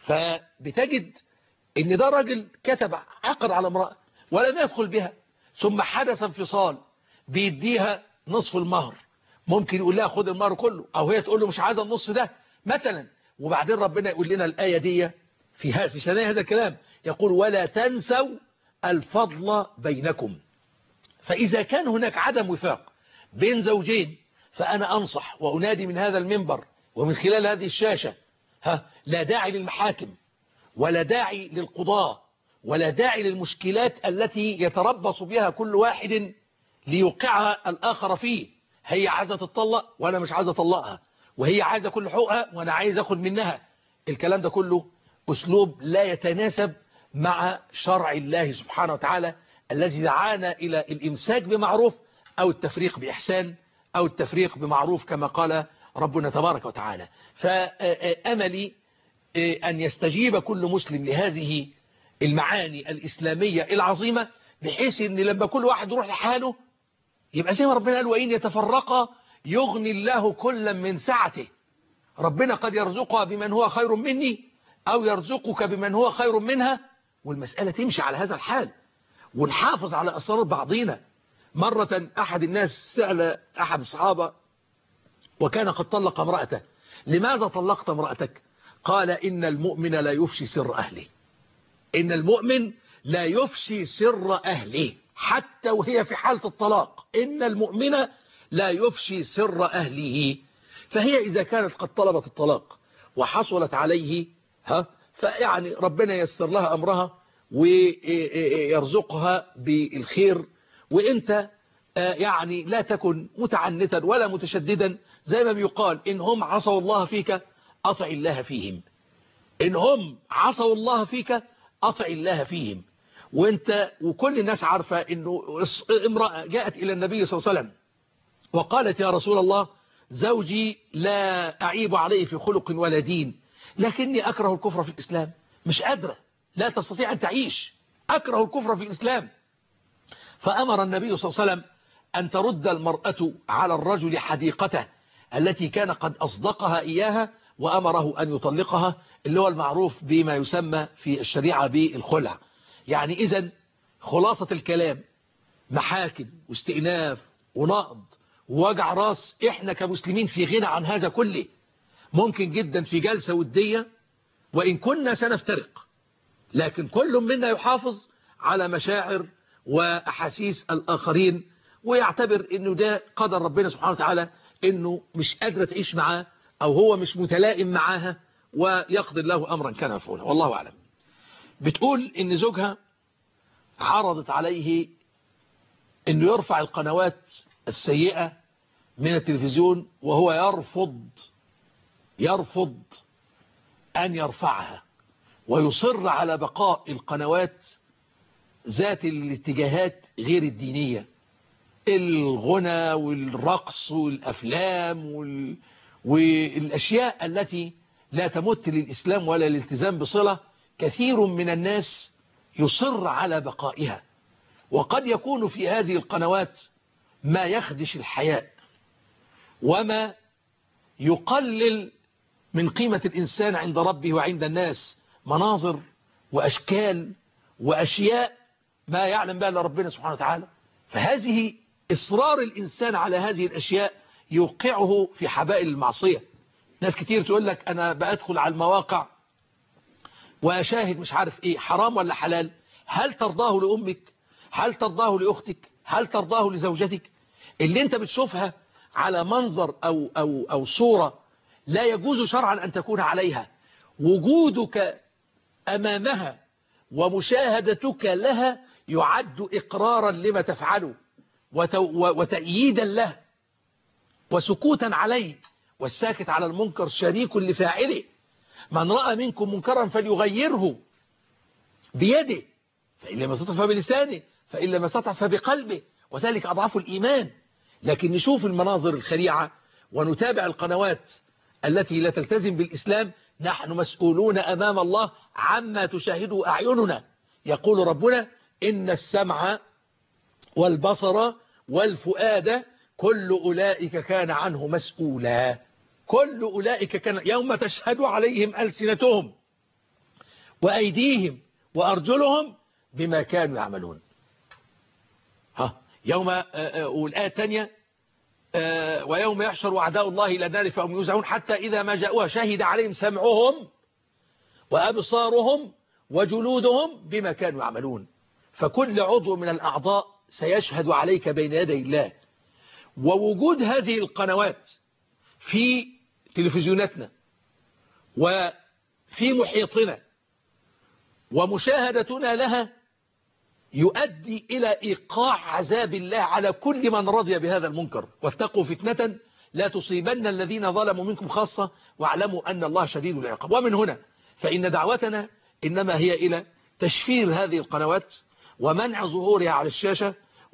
فبتجد إن ده راجل كتب عقد على امرأة ولم يدخل بها، ثم حدث انفصال بيديها نصف المهر، ممكن يقول لها خد المهر كله، أو هي تقول له مش عايزة النص ده مثلا. وبعدين ربنا يقول لنا الآية دي في في ثنايا هذا الكلام يقول ولا تنسوا الفضل بينكم. فإذا كان هناك عدم وفاق بين زوجين، فأنا أنصح وأنادي من هذا المنبر ومن خلال هذه الشاشة، ها لا داعي للمحاكم ولا داعي للقضاء ولا داعي للمشكلات التي يتربص بها كل واحد ليوقعها الآخر فيه. هي عايزة تطلق وأنا مش عايزة أطلقها، وهي عايزة كل حقوقها وأنا عايز أخذ منها. الكلام ده كله أسلوب لا يتناسب مع شرع الله سبحانه وتعالى الذي دعانا إلى الإمساك بمعروف أو التفريق بإحسان أو التفريق بمعروف كما قال ربنا تبارك وتعالى. فأملي أن يستجيب كل مسلم لهذه المعاني الإسلامية العظيمة، بحيث أن لما كل واحد يروح لحاله يبقى زي ما ربنا قال وإن يتفرق يغني الله كل من سعته. ربنا قد يرزقها بمن هو خير مني أو يرزقك بمن هو خير منها، والمسألة تمشي على هذا الحال، ونحافظ على أسرار بعضينا. مرة أحد الناس سأل أحد الصحابة وكان قد طلق امرأته: لماذا طلقت امرأتك؟ قال: إن المؤمن لا يفشي سر أهله. إن المؤمن لا يفشي سر أهله حتى وهي في حالة الطلاق. إن المؤمن لا يفشي سر أهله. فهي إذا كانت قد طلبت الطلاق وحصلت عليه، ها فيعني ربنا ييسر لها أمرها ويرزقها بالخير، وإنت يعني لا تكن متعنتا ولا متشددا، زي ما بيقال: إن هم عصوا الله فيك أطع الله فيهم. إن هم عصوا الله فيك أطع الله فيهم. وانت وكل الناس عارفة إنه امرأة جاءت إلى النبي صلى الله عليه وسلم وقالت: يا رسول الله، زوجي لا أعيب عليه في خلق ولا دين، لكني أكره الكفر في الإسلام، مش قادرة، لا تستطيع أن تعيش، أكره الكفر في الإسلام. فأمر النبي صلى الله عليه وسلم أن ترد المرأة على الرجل حديقته التي كان قد أصدقها إياها، وأمره أن يطلقها، اللي هو المعروف بما يسمى في الشريعة بالخلع. يعني إذن خلاصة الكلام: محاكم واستئناف ونقض ووجع راس، إحنا كمسلمين في غنى عن هذا كله. ممكن جدا في جلسة ودية وإن كنا سنفترق، لكن كل منا يحافظ على مشاعر وأحاسيس الآخرين، ويعتبر إنه ده قدر ربنا سبحانه وتعالى، إنه مش قادرة تعيش معاه أو هو مش متلائم معاها، ويقضي الله أمرا كان مفعولا، والله أعلم. بتقول إن زوجها عرضت عليه إنه يرفع القنوات السيئة من التلفزيون، وهو يرفض يرفض أن يرفعها، ويصر على بقاء القنوات ذات الاتجاهات غير الدينية، الغنى والرقص والأفلام وال... والأشياء التي لا تمت للإسلام ولا الالتزام بصلة. كثير من الناس يصر على بقائها، وقد يكون في هذه القنوات ما يخدش الحياء وما يقلل من قيمة الإنسان عند ربه وعند الناس، مناظر وأشكال وأشياء ما يعلم بها إلا ربنا سبحانه وتعالى. فهذه إصرار الإنسان على هذه الأشياء يوقعه في حبائل المعصية. ناس كتير تقول لك: أنا بأدخل على المواقع وأشاهد مش عارف إيه، حرام ولا حلال؟ هل ترضاه لأمك؟ هل ترضاه لأختك؟ هل ترضاه لزوجتك؟ اللي انت بتشوفها على منظر أو, أو, أو صورة لا يجوز شرعا أن تكون عليها، وجودك أمامها ومشاهدتك لها يعد إقرارا لما تفعله وتأييدا له وسكوتا عليه، والساكت على المنكر شريك لفاعله. من رأى منكم منكرا فليغيره بيده، فإن لم يستطع فبلسانه، فإن لم يستطع فبقلبه، وذلك أضعف الإيمان. لكن نشوف المناظر الخليعة ونتابع القنوات التي لا تلتزم بالإسلام، نحن مسؤولون أمام الله عما تشاهده أعيننا. يقول ربنا: إن السمع والبصر والفؤاد كل أولئك كان عنه مسؤولا. كل أولئك كان يوم تشهد عليهم ألسنتهم وأيديهم وأرجلهم بما كانوا يعملون. ها يوم والآية الثانية: ويوم يحشر أعداء الله إلى النار فهم يوزعون حتى إذا ما جاءوها شهد عليهم سمعهم وأبصارهم وجلودهم بما كانوا يعملون. فكل عضو من الأعضاء سيشهد عليك بين يدي الله. ووجود هذه القنوات في تلفزيوناتنا وفي محيطنا ومشاهدتنا لها يؤدي إلى إيقاع عذاب الله على كل من رضي بهذا المنكر. واتقوا فتنة لا تصيبن الذين ظلموا منكم خاصة واعلموا أن الله شديد العقاب. ومن هنا فإن دعوتنا إنما هي إلى تشفير هذه القنوات ومنع ظهورها على الشاشة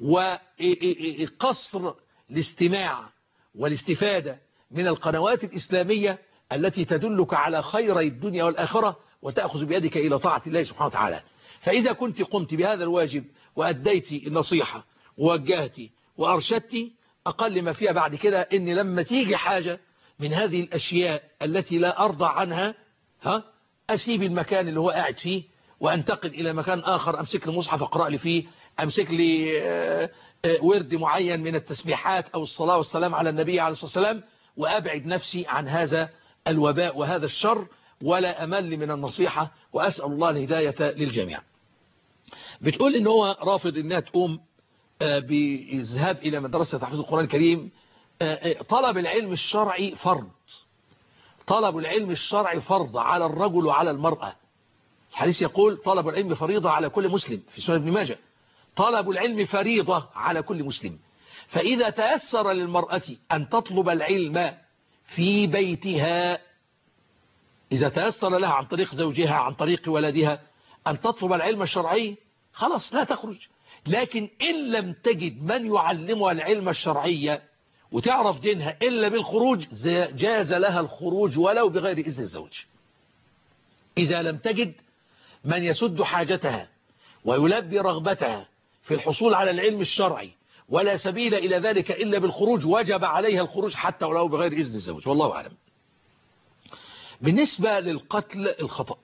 وقصر الاستماع والاستفادة من القنوات الإسلامية التي تدلك على خيري الدنيا والآخرة وتأخذ بيدك إلى طاعة الله سبحانه وتعالى. فإذا كنت قمت بهذا الواجب وأديت النصيحة ووجهت وأرشدت، أقل ما فيها بعد كده إن لما تيجي حاجة من هذه الأشياء التي لا أرضى عنها ها أسيب المكان اللي هو قاعد فيه وأنتقل إلى مكان آخر، أمسك لي مصحف أقرأ لي فيه، أمسك لي ورد معين من التسبيحات أو الصلاة والسلام على النبي عليه الصلاة والسلام، وأبعد نفسي عن هذا الوباء وهذا الشر، ولا أمل من النصيحة، وأسأل الله الهداية للجميع. بتقول إن هو رافض إنها تقوم بالذهاب إلى مدرسة تحفيظ القرآن الكريم. طلب العلم الشرعي فرض، طلب العلم الشرعي فرض على الرجل وعلى المرأة. الحديث يقول طلب العلم فريضة على كل مسلم في سنن ابن ماجه، طلب العلم فريضة على كل مسلم. فإذا تيسر للمرأة أن تطلب العلم في بيتها، إذا تيسر لها عن طريق زوجها عن طريق ولدها أن تطلب العلم الشرعي، خلاص لا تخرج. لكن إن لم تجد من يعلمها العلم الشرعي وتعرف دينها إلا بالخروج، جاز لها الخروج ولو بغير إذن الزوج. إذا لم تجد من يسد حاجتها ويلبي رغبتها في الحصول على العلم الشرعي ولا سبيل إلى ذلك إلا بالخروج، وجب عليها الخروج حتى ولو بغير إذن الزوج، والله أعلم. بالنسبة للقتل الخطأ،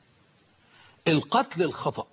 القتل الخطأ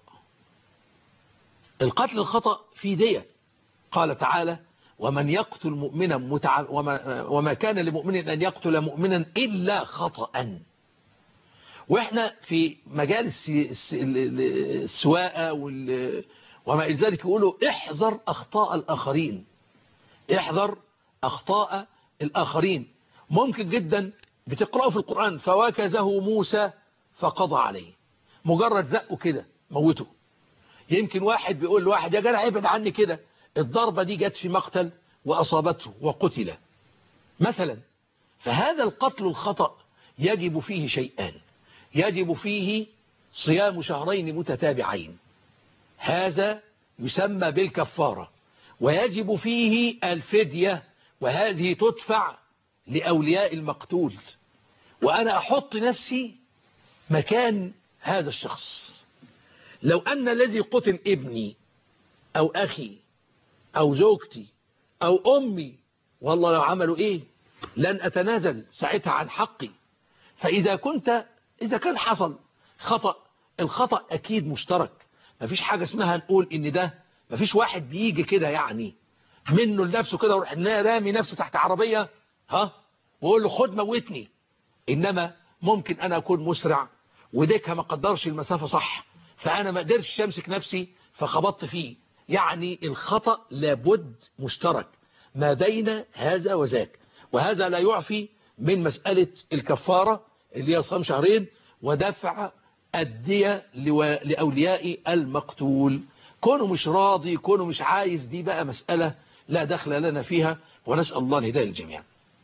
القتل الخطأ في دية. قال تعالى: ومن يقتل مؤمنا متع... وما... وما كان لمؤمن أن يقتل مؤمنا إلا خطأ. وإحنا في مجال السواقة وال... وما إلى ذلك يقولوا احذر أخطاء الآخرين، احذر أخطاء الآخرين. ممكن جدا بتقرأوا في القرآن فوكزه موسى فقضى عليه، مجرد زقه كده موته. يمكن واحد بيقول لواحد يا جدع ابعد عني كده، الضربة دي جت في مقتل وأصابته وقتل مثلا. فهذا القتل الخطأ يجب فيه شيئان: يجب فيه صيام شهرين متتابعين، هذا يسمى بالكفارة، ويجب فيه الفدية، وهذه تدفع لأولياء المقتول. وأنا أحط نفسي مكان هذا الشخص، لو أن الذي قتل ابني أو أخي أو زوجتي أو أمي، والله لو عملوا إيه لن أتنازل ساعتها عن حقي. فإذا كنت إذا كان حصل خطأ، الخطأ أكيد مشترك، مفيش حاجة اسمها نقول إن ده، مفيش واحد بيجي كده يعني منه لنفسه كده ويروح رامي نفسه تحت عربية ها ويقول له خد موتني. إنما ممكن أنا أكون مسرع وديكها ما قدرش المسافة صح، فأنا ما قدرش أمسك نفسي فخبطت فيه. يعني الخطأ لابد مشترك ما بين هذا وذاك، وهذا لا يعفي من مسألة الكفارة اللي هي صام شهرين ودفع الدية لأولياء المقتول. كونه مش راضي، كونه مش عايز، دي بقى مسألة لا دخل لنا فيها، ونسأل الله الهداية للجميع.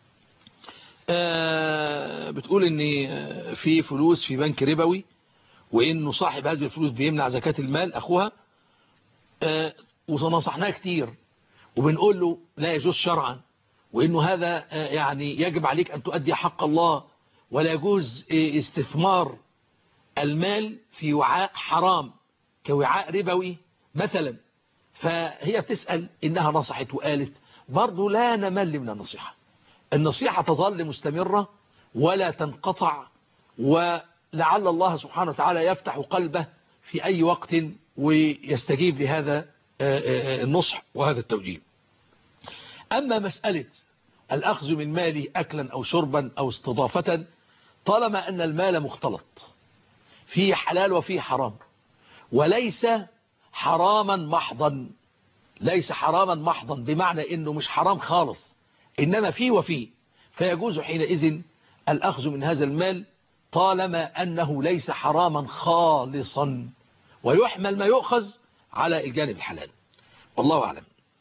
آه بتقول ان في فلوس في بنك ربوي، وانه صاحب هذه الفلوس بيمنع زكاة المال اخوها. آه ونصحناه كتير وبنقول له لا يجوز شرعا، وانه هذا آه يعني يجب عليك ان تؤدي حق الله، ولا يجوز آه استثمار المال في وعاء حرام كوعاء ربوي مثلا. فهي بتسأل انها نصحت وقالت برضو لا نمل من النصيحة، النصيحة تظل مستمرة ولا تنقطع، ولعل الله سبحانه وتعالى يفتح قلبه في أي وقت ويستجيب لهذا النصح وهذا التوجيه. أما مسألة الأخذ من مالي أكلا أو شربا أو استضافة، طالما أن المال مختلط فيه حلال وفيه حرام، وليس حراما محضا، ليس حراما محضا بمعنى أنه مش حرام خالص، إنما فيه وفيه، فيجوز حينئذ الأخذ من هذا المال طالما أنه ليس حراما خالصا، ويحمل ما يؤخذ على الجانب الحلال، والله أعلم.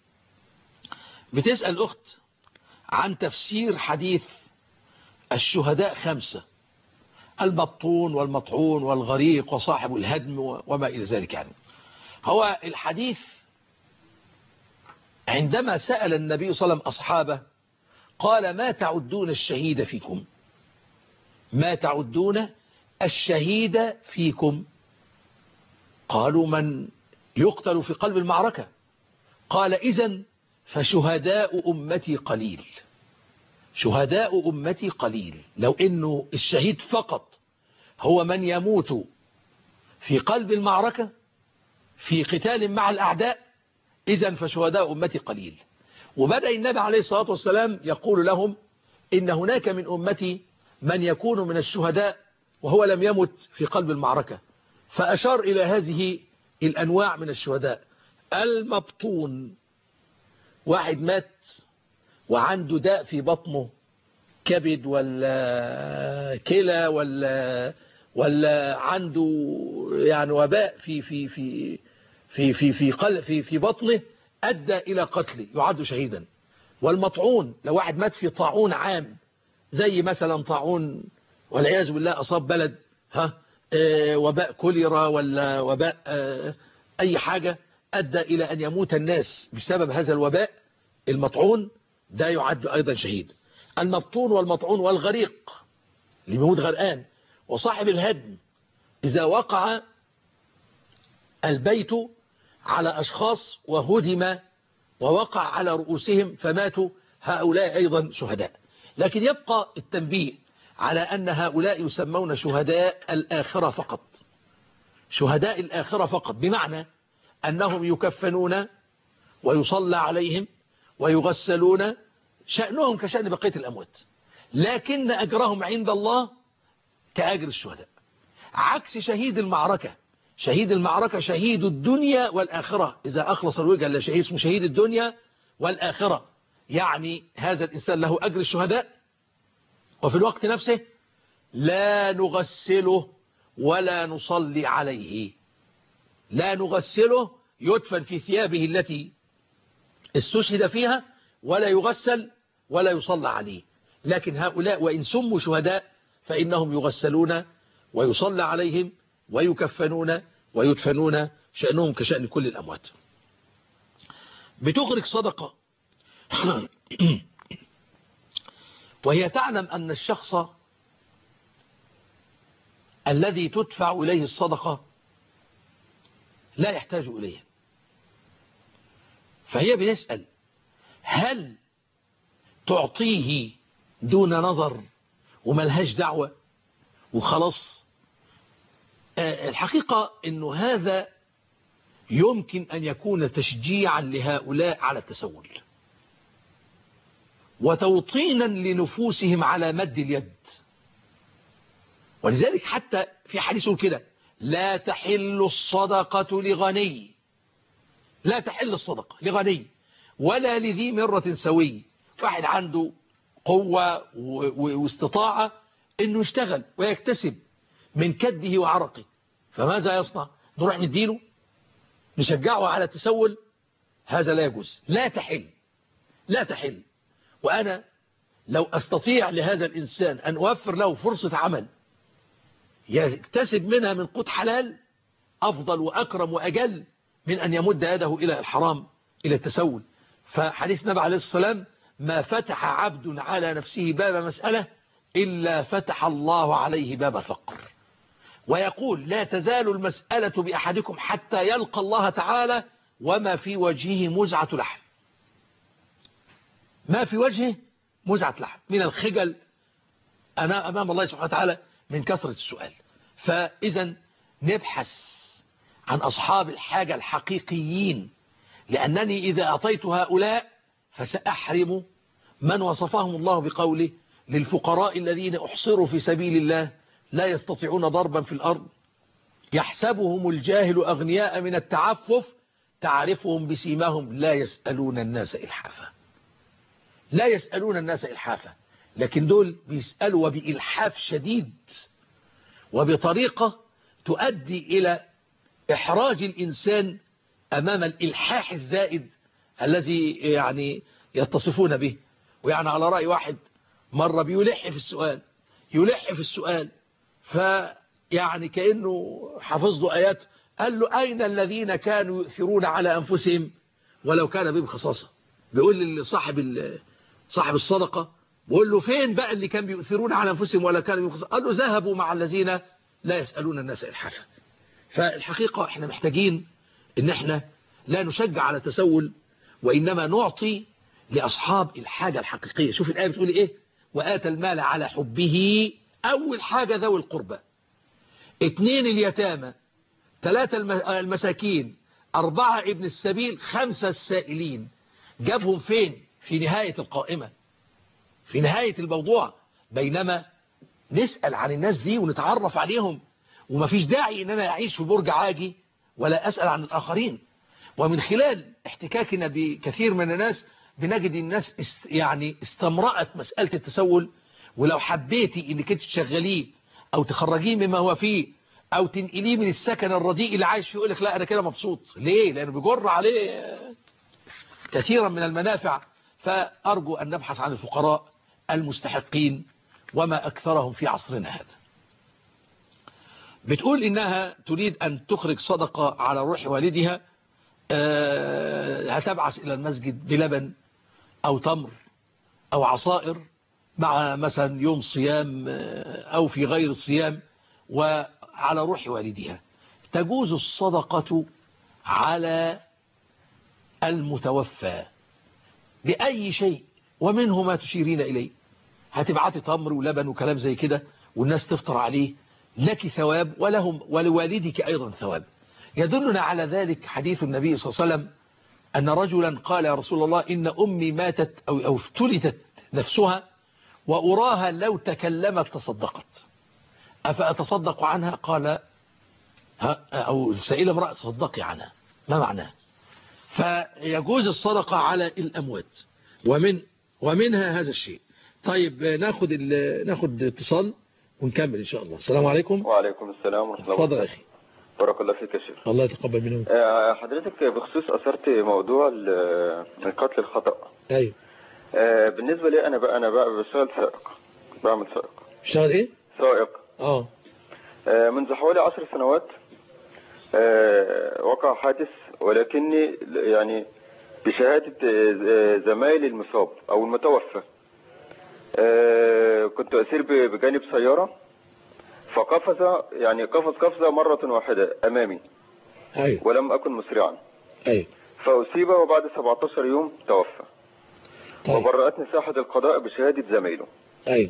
بتسأل أخت عن تفسير حديث الشهداء خمسة: المبطون والمطعون والغريق وصاحب الهدم وما إلى ذلك. يعني هو الحديث عندما سأل النبي صلى الله عليه وسلم أصحابه قال: ما تعدون الشهيد فيكم؟ ما تعدون الشهيد فيكم؟ قالوا: من يقتل في قلب المعركة. قال: إذن فشهداء أمتي قليل، شهداء أمتي قليل. لو إنه الشهيد فقط هو من يموت في قلب المعركة في قتال مع الأعداء، إذن فشهداء أمتي قليل. وبدأ النبي عليه الصلاة والسلام يقول لهم إن هناك من أمتي من يكون من الشهداء وهو لم يمت في قلب المعركة، فأشار إلى هذه الأنواع من الشهداء. المبطون، واحد مات وعنده داء في بطنه، كبد ولا كلى ولا ولا عنده يعني وباء في في في في في في قلب في في بطنه أدى إلى قتله، يعد شهيدا. والمطعون، لو واحد مات في طاعون عام زي مثلا طاعون والعياذ بالله أصاب بلد، ها آه وباء كوليرا ولا وباء آه أي حاجة أدى إلى أن يموت الناس بسبب هذا الوباء، المطعون ده يعد أيضا شهيد. المبطون والمطعون والغريق اللي بيموت غرقان، وصاحب الهدم إذا وقع البيت على أشخاص وهدم ووقع على رؤوسهم فماتوا، هؤلاء أيضا شهداء. لكن يبقى التنبيه على أن هؤلاء يسمون شهداء الآخرة فقط، شهداء الآخرة فقط، بمعنى أنهم يكفنون ويصلى عليهم ويغسلون، شأنهم كشأن بقية الأموات، لكن أجرهم عند الله كأجر الشهداء، عكس شهيد المعركة. شهيد المعركة شهيد الدنيا والآخرة، إذا أخلص الوجه لشهيد اسمه شهيد الدنيا والآخرة، يعني هذا الإنسان له أجر الشهداء، وفي الوقت نفسه لا نغسله ولا نصلي عليه، لا نغسله، يدفن في ثيابه التي استشهد فيها، ولا يغسل ولا يصلى عليه. لكن هؤلاء وإن سموا شهداء فإنهم يغسلون ويصلى عليهم ويكفنون ويدفنون، شأنهم كشأن كل الأموات. بتخرج صدقة وهي تعلم أن الشخص الذي تدفع إليه الصدقة لا يحتاج إليها، فهي بنسأل هل تعطيه دون نظر وملهاش دعوة وخلاص؟ الحقيقة أنه هذا يمكن أن يكون تشجيعا لهؤلاء على التسول وتوطينا لنفوسهم على مد اليد. ولذلك حتى في حديثه كده لا تحل الصدقة لغني، لا تحل الصدقة لغني ولا لذي مرة سوي. واحد عنده قوة واستطاعة انه يشتغل ويكتسب من كده وعرقه، فماذا يصنع؟ نروح نديله نشجعه على التسول؟ هذا لا يجوز، لا تحل، لا تحل. وأنا لو أستطيع لهذا الإنسان أن أوفر له فرصة عمل يكتسب منها من قوت حلال، أفضل وأكرم وأجل من أن يمد يده إلى الحرام، إلى التسول. فحديث النبي عليه الصلاة والسلام ما فتح عبد على نفسه باب مسألة إلا فتح الله عليه باب فقر. ويقول لا تزال المسألة بأحدكم حتى يلقى الله تعالى وما في وجهه مزعة لحم، ما في وجهه مزعة لحم من الخجل أنا أمام الله سبحانه وتعالى من كثرة السؤال. فإذا نبحث عن أصحاب الحاجة الحقيقيين، لأنني إذا أعطيت هؤلاء فسأحرم من وصفهم الله بقوله للفقراء الذين أحصروا في سبيل الله لا يستطيعون ضربا في الأرض يحسبهم الجاهل أغنياء من التعفف تعرفهم بسيماهم لا يسألون الناس إلحافا، لا يسألون الناس إلحافا. لكن دول بيسألوا وبإلحاف شديد وبطريقة تؤدي إلى إحراج الإنسان أمام الإلحاح الزائد الذي يعني يتصفون به. ويعني على رأي واحد مرة بيلح في السؤال يلح في السؤال فيعني كأنه حفظ له آيات، قال له أين الذين كانوا يؤثرون على أنفسهم ولو كان بهم خصاصة؟ بيقول لصاحب صاحب الصدقة، بيقول له فين بقى اللي كان بيؤثرون على أنفسهم ولا كان بهم خصاصة؟ قال له ذهبوا مع الذين لا يسألون الناس إلحافا. فالحقيقة احنا محتاجين ان احنا لا نشجع على التسول، وإنما نعطي لأصحاب الحاجة الحقيقية. شوف الآية بتقول إيه؟ وآتى المال على حبه، أول حاجة ذوي القربى، اثنين اليتامى، ثلاثة المساكين، أربعة ابن السبيل، خمسة السائلين. جابهم فين؟ في نهاية القائمة، في نهاية الموضوع. بينما نسأل عن الناس دي ونتعرف عليهم، ومفيش داعي ان انا اعيش في برج عاجي ولا اسأل عن الاخرين. ومن خلال احتكاكنا بكثير من الناس بنجد الناس است يعني استمرأت مسألة التسول. ولو حبيتي انك انت تشغليه او تخرجيه مما هو فيه او تنقليه من السكن الرديء اللي عايش فيه، يقول لك لا انا كده مبسوط. ليه؟ لانه بيجر عليه كثيرا من المنافع. فارجو ان نبحث عن الفقراء المستحقين وما اكثرهم في عصرنا هذا. بتقول انها تريد ان تخرج صدقة على روح والدها، أه هتبعث الى المسجد بلبن او تمر او عصائر مع مثلا يوم صيام او في غير الصيام، وعلى روح والدها. تجوز الصدقة على المتوفى بأي شيء، ومنه ما تشيرين إليه. هتبعتي تمر ولبن وكلام زي كده والناس تفطر عليه، لك ثواب ولهم ولوالدك أيضا ثواب. يدلنا على ذلك حديث النبي صلى الله عليه وسلم أن رجلا قال يا رسول الله إن أمي ماتت أو, أو افتلتت نفسها وأراها لو تكلمت تصدقت، أفأتصدق عنها؟ قال أو السائلة امرأة تصدقي عنها. ما معناه؟ فيجوز الصدقة على الأموات ومن ومنها هذا الشيء. طيب ناخد ناخد اتصال ونكمل إن شاء الله. السلام عليكم. وعليكم السلام ورحمة الله. اتفضل يا أخي. بارك الله فيك يا شيخ. الله يتقبل منه. حضرتك بخصوص أثرت موضوع القتل الخطأ. أيوه. بالنسبة لي أنا بقى أنا بقى بشتغل سائق، بعمل سائق. بتشتغل إيه؟ سائق. اه. منذ حوالي عشر سنوات وقع حادث، ولكني يعني بشهادة زمايلي المصاب أو المتوفى كنت أسير بجانب سيارة، فقفز يعني قفز قفزة مرة واحدة أمامي. أيوه. ولم أكن مسرعا. أيوه. فأصيب وبعد سبعة عشر يوم توفى. طيب. وبرأتني ساحة القضاء بشهادة زميله. أيوه.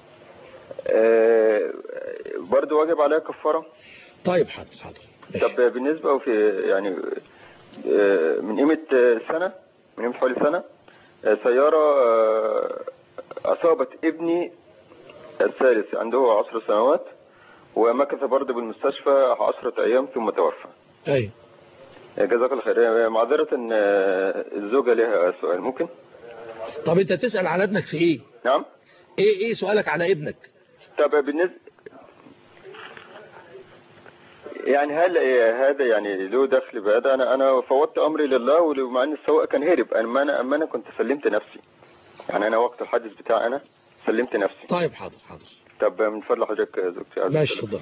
آه برضه واجب عليها كفارة؟ طيب حاضر حاضر. طب بالنسبة في يعني آه من قيمة سنة من قيمة حوالي سنة آه سيارة آه أصابت ابني الثالث عنده عشر سنوات، ومكث برضه بالمستشفى عشرة أيام ثم توفى. أيوه. جزاك الله خير. معذرة ان الزوجة لها سؤال ممكن؟ طب انت تسأل على ابنك في ايه؟ نعم. ايه ايه سؤالك على ابنك؟ طب بالنسبة يعني هل هذا يعني له دخل بهذا؟ انا انا فوضت امري لله، ومع ان السواق كان هرب، اما انا اما انا كنت سلمت نفسي. يعني انا وقت الحادث بتاعي انا سلمت نفسي. طيب حاضر حاضر. طب من فضل حضرتك يا زوجتي. ماشي اتفضل.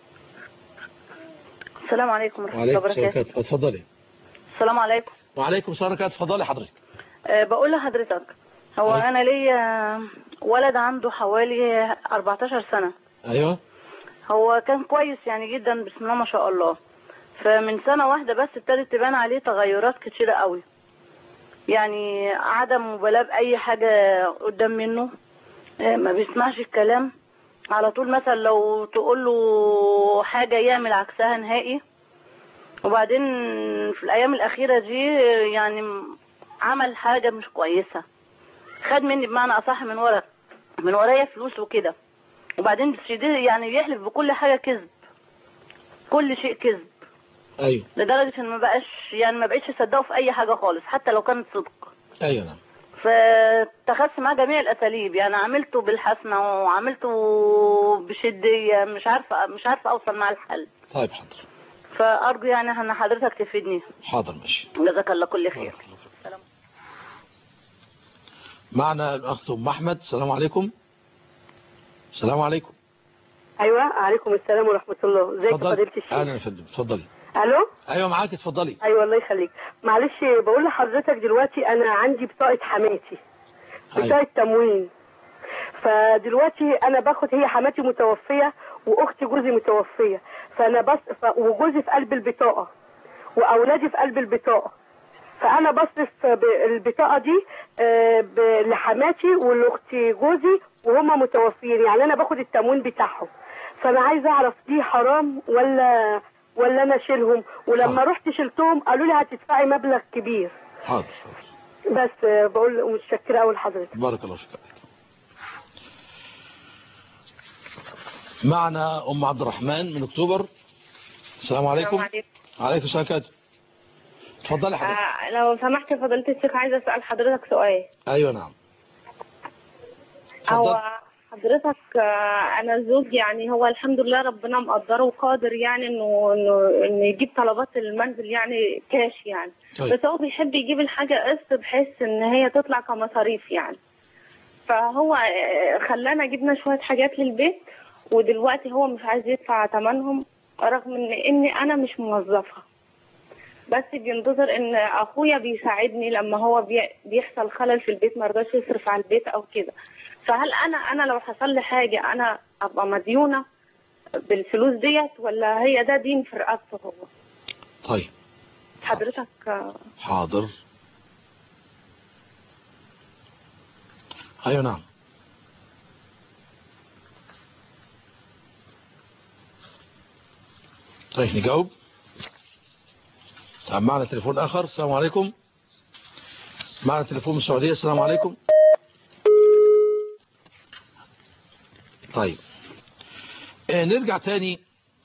السلام عليكم ورحمة الله وبركاته. وعليكم السلام. اتفضلي. السلام عليكم. وعليكم السلام. اتفضلي حضرتك. أه بقول لحضرتك هو أيوة. أنا ليا ولد عنده حوالي أربعتاشر سنة. أيوة. هو كان كويس يعني جدا بسم الله ما شاء الله. فمن سنة واحدة بس ابتدت تبان عليه تغيرات كتيرة قوي، يعني عدم مبالاة بأي حاجة قدام منه، أه ما بيسمعش الكلام على طول. مثلا لو تقول له حاجة يعمل عكسها نهائي. وبعدين في الأيام الأخيرة دي يعني عمل حاجة مش كويسة، خد مني بمعنى أصح من ورا من ورايا فلوس وكده. وبعدين بالشديد يعني يحلف بكل حاجة كذب، كل شيء كذب. أيوه. لدرجة إن ما بقاش يعني ما بقتش أصدقه في أي حاجة خالص حتى لو كانت صدق. أيوه نعم. فاتخذت معاه جميع الأساليب، يعني عملته بالحسنة وعملته بشدية، مش عارفة مش عارفة أوصل مع الحل. طيب حاضر. فأرجو يعني أن حضرتك تفيدني. حاضر ماشي. جزاك الله كل خير. سلام. معنا الأخت أم أحمد. السلام عليكم. السلام عليكم. أيوة عليكم السلام ورحمة الله. ازيك فضيلة الشيخ؟ أهلا يا فندم اتفضلي. ألو. أيوة معاك اتفضلي. أيوة الله يخليك. معلش بقول لحضرتك دلوقتي أنا عندي بطاقة حماتي، بطاقة أيوة. تموين. فدلوقتي أنا باخد، هي حماتي متوفية وأختي جوزي متوفية، فأنا بس ف... وجوزي في قلب البطاقة وأولادي في قلب البطاقة، فأنا بصرف البطاقة دي لحماتي ولأختي جوزي وهم متوفيين، يعني أنا باخد التموين بتاعهم. فانا عايزه اعرف دي حرام ولا ولا انا اشيلهم. ولما حاضر. رحت شلتهم قالوا لي هتدفعي مبلغ كبير. حاضر. بس آه، بقول متشكره قوي لحضرتك. بارك الله فيك. معنا ام عبد الرحمن من اكتوبر. السلام عليكم. السلام عليكم. وعليكم السلام ورحمة الله. اتفضلي حضرتك. آه لو سمحت فضيلة الشيخ عايزة أسأل حضرتك سؤال. ايوه نعم. هو اتفضل. حضرتك آه أنا زوجي يعني هو الحمد لله ربنا مقدره وقادر يعني إنه إنه إنه يجيب طلبات المنزل يعني كاش يعني. طيب. بس هو بيحب يجيب الحاجة قسط بحيث إن هي تطلع كمصاريف يعني. فهو آه، خلانا جبنا شوية حاجات للبيت ودلوقتي هو مش عايز يدفع ثمنهم رغم إن إني أنا مش موظفة. بس بينتظر ان اخويا بيساعدني لما هو بي- بيحصل خلل في البيت ما رضاش يصرف على البيت او كده. فهل انا انا لو حصل لي حاجه انا ابقى مديونه بالفلوس ديت ولا هي ده دين في رقبته هو؟ طيب. حضرتك آه، حاضر. ايوه نعم. طيب نجاوب. طب معنا تليفون اخر. السلام عليكم. معنا تليفون من السعودية. السلام عليكم. طيب آه نرجع تاني.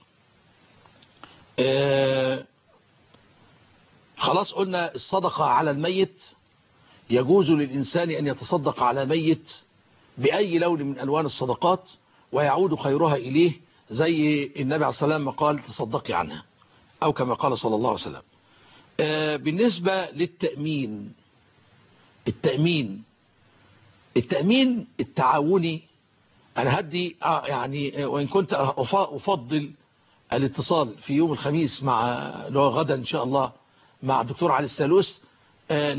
آه خلاص قلنا الصدقة على الميت يجوز للإنسان أن يتصدق على ميت بأي لون من ألوان الصدقات ويعود خيرها إليه زي النبي عليه الصلاة والسلام قال تصدقي عنها أو كما قال صلى الله عليه وسلم. آه بالنسبة للتأمين التأمين التأمين التعاوني أنا هدي آه يعني آه وإن كنت أفضل الاتصال في يوم الخميس مع اللي هو غدا إن شاء الله مع الدكتور علي السالوس آه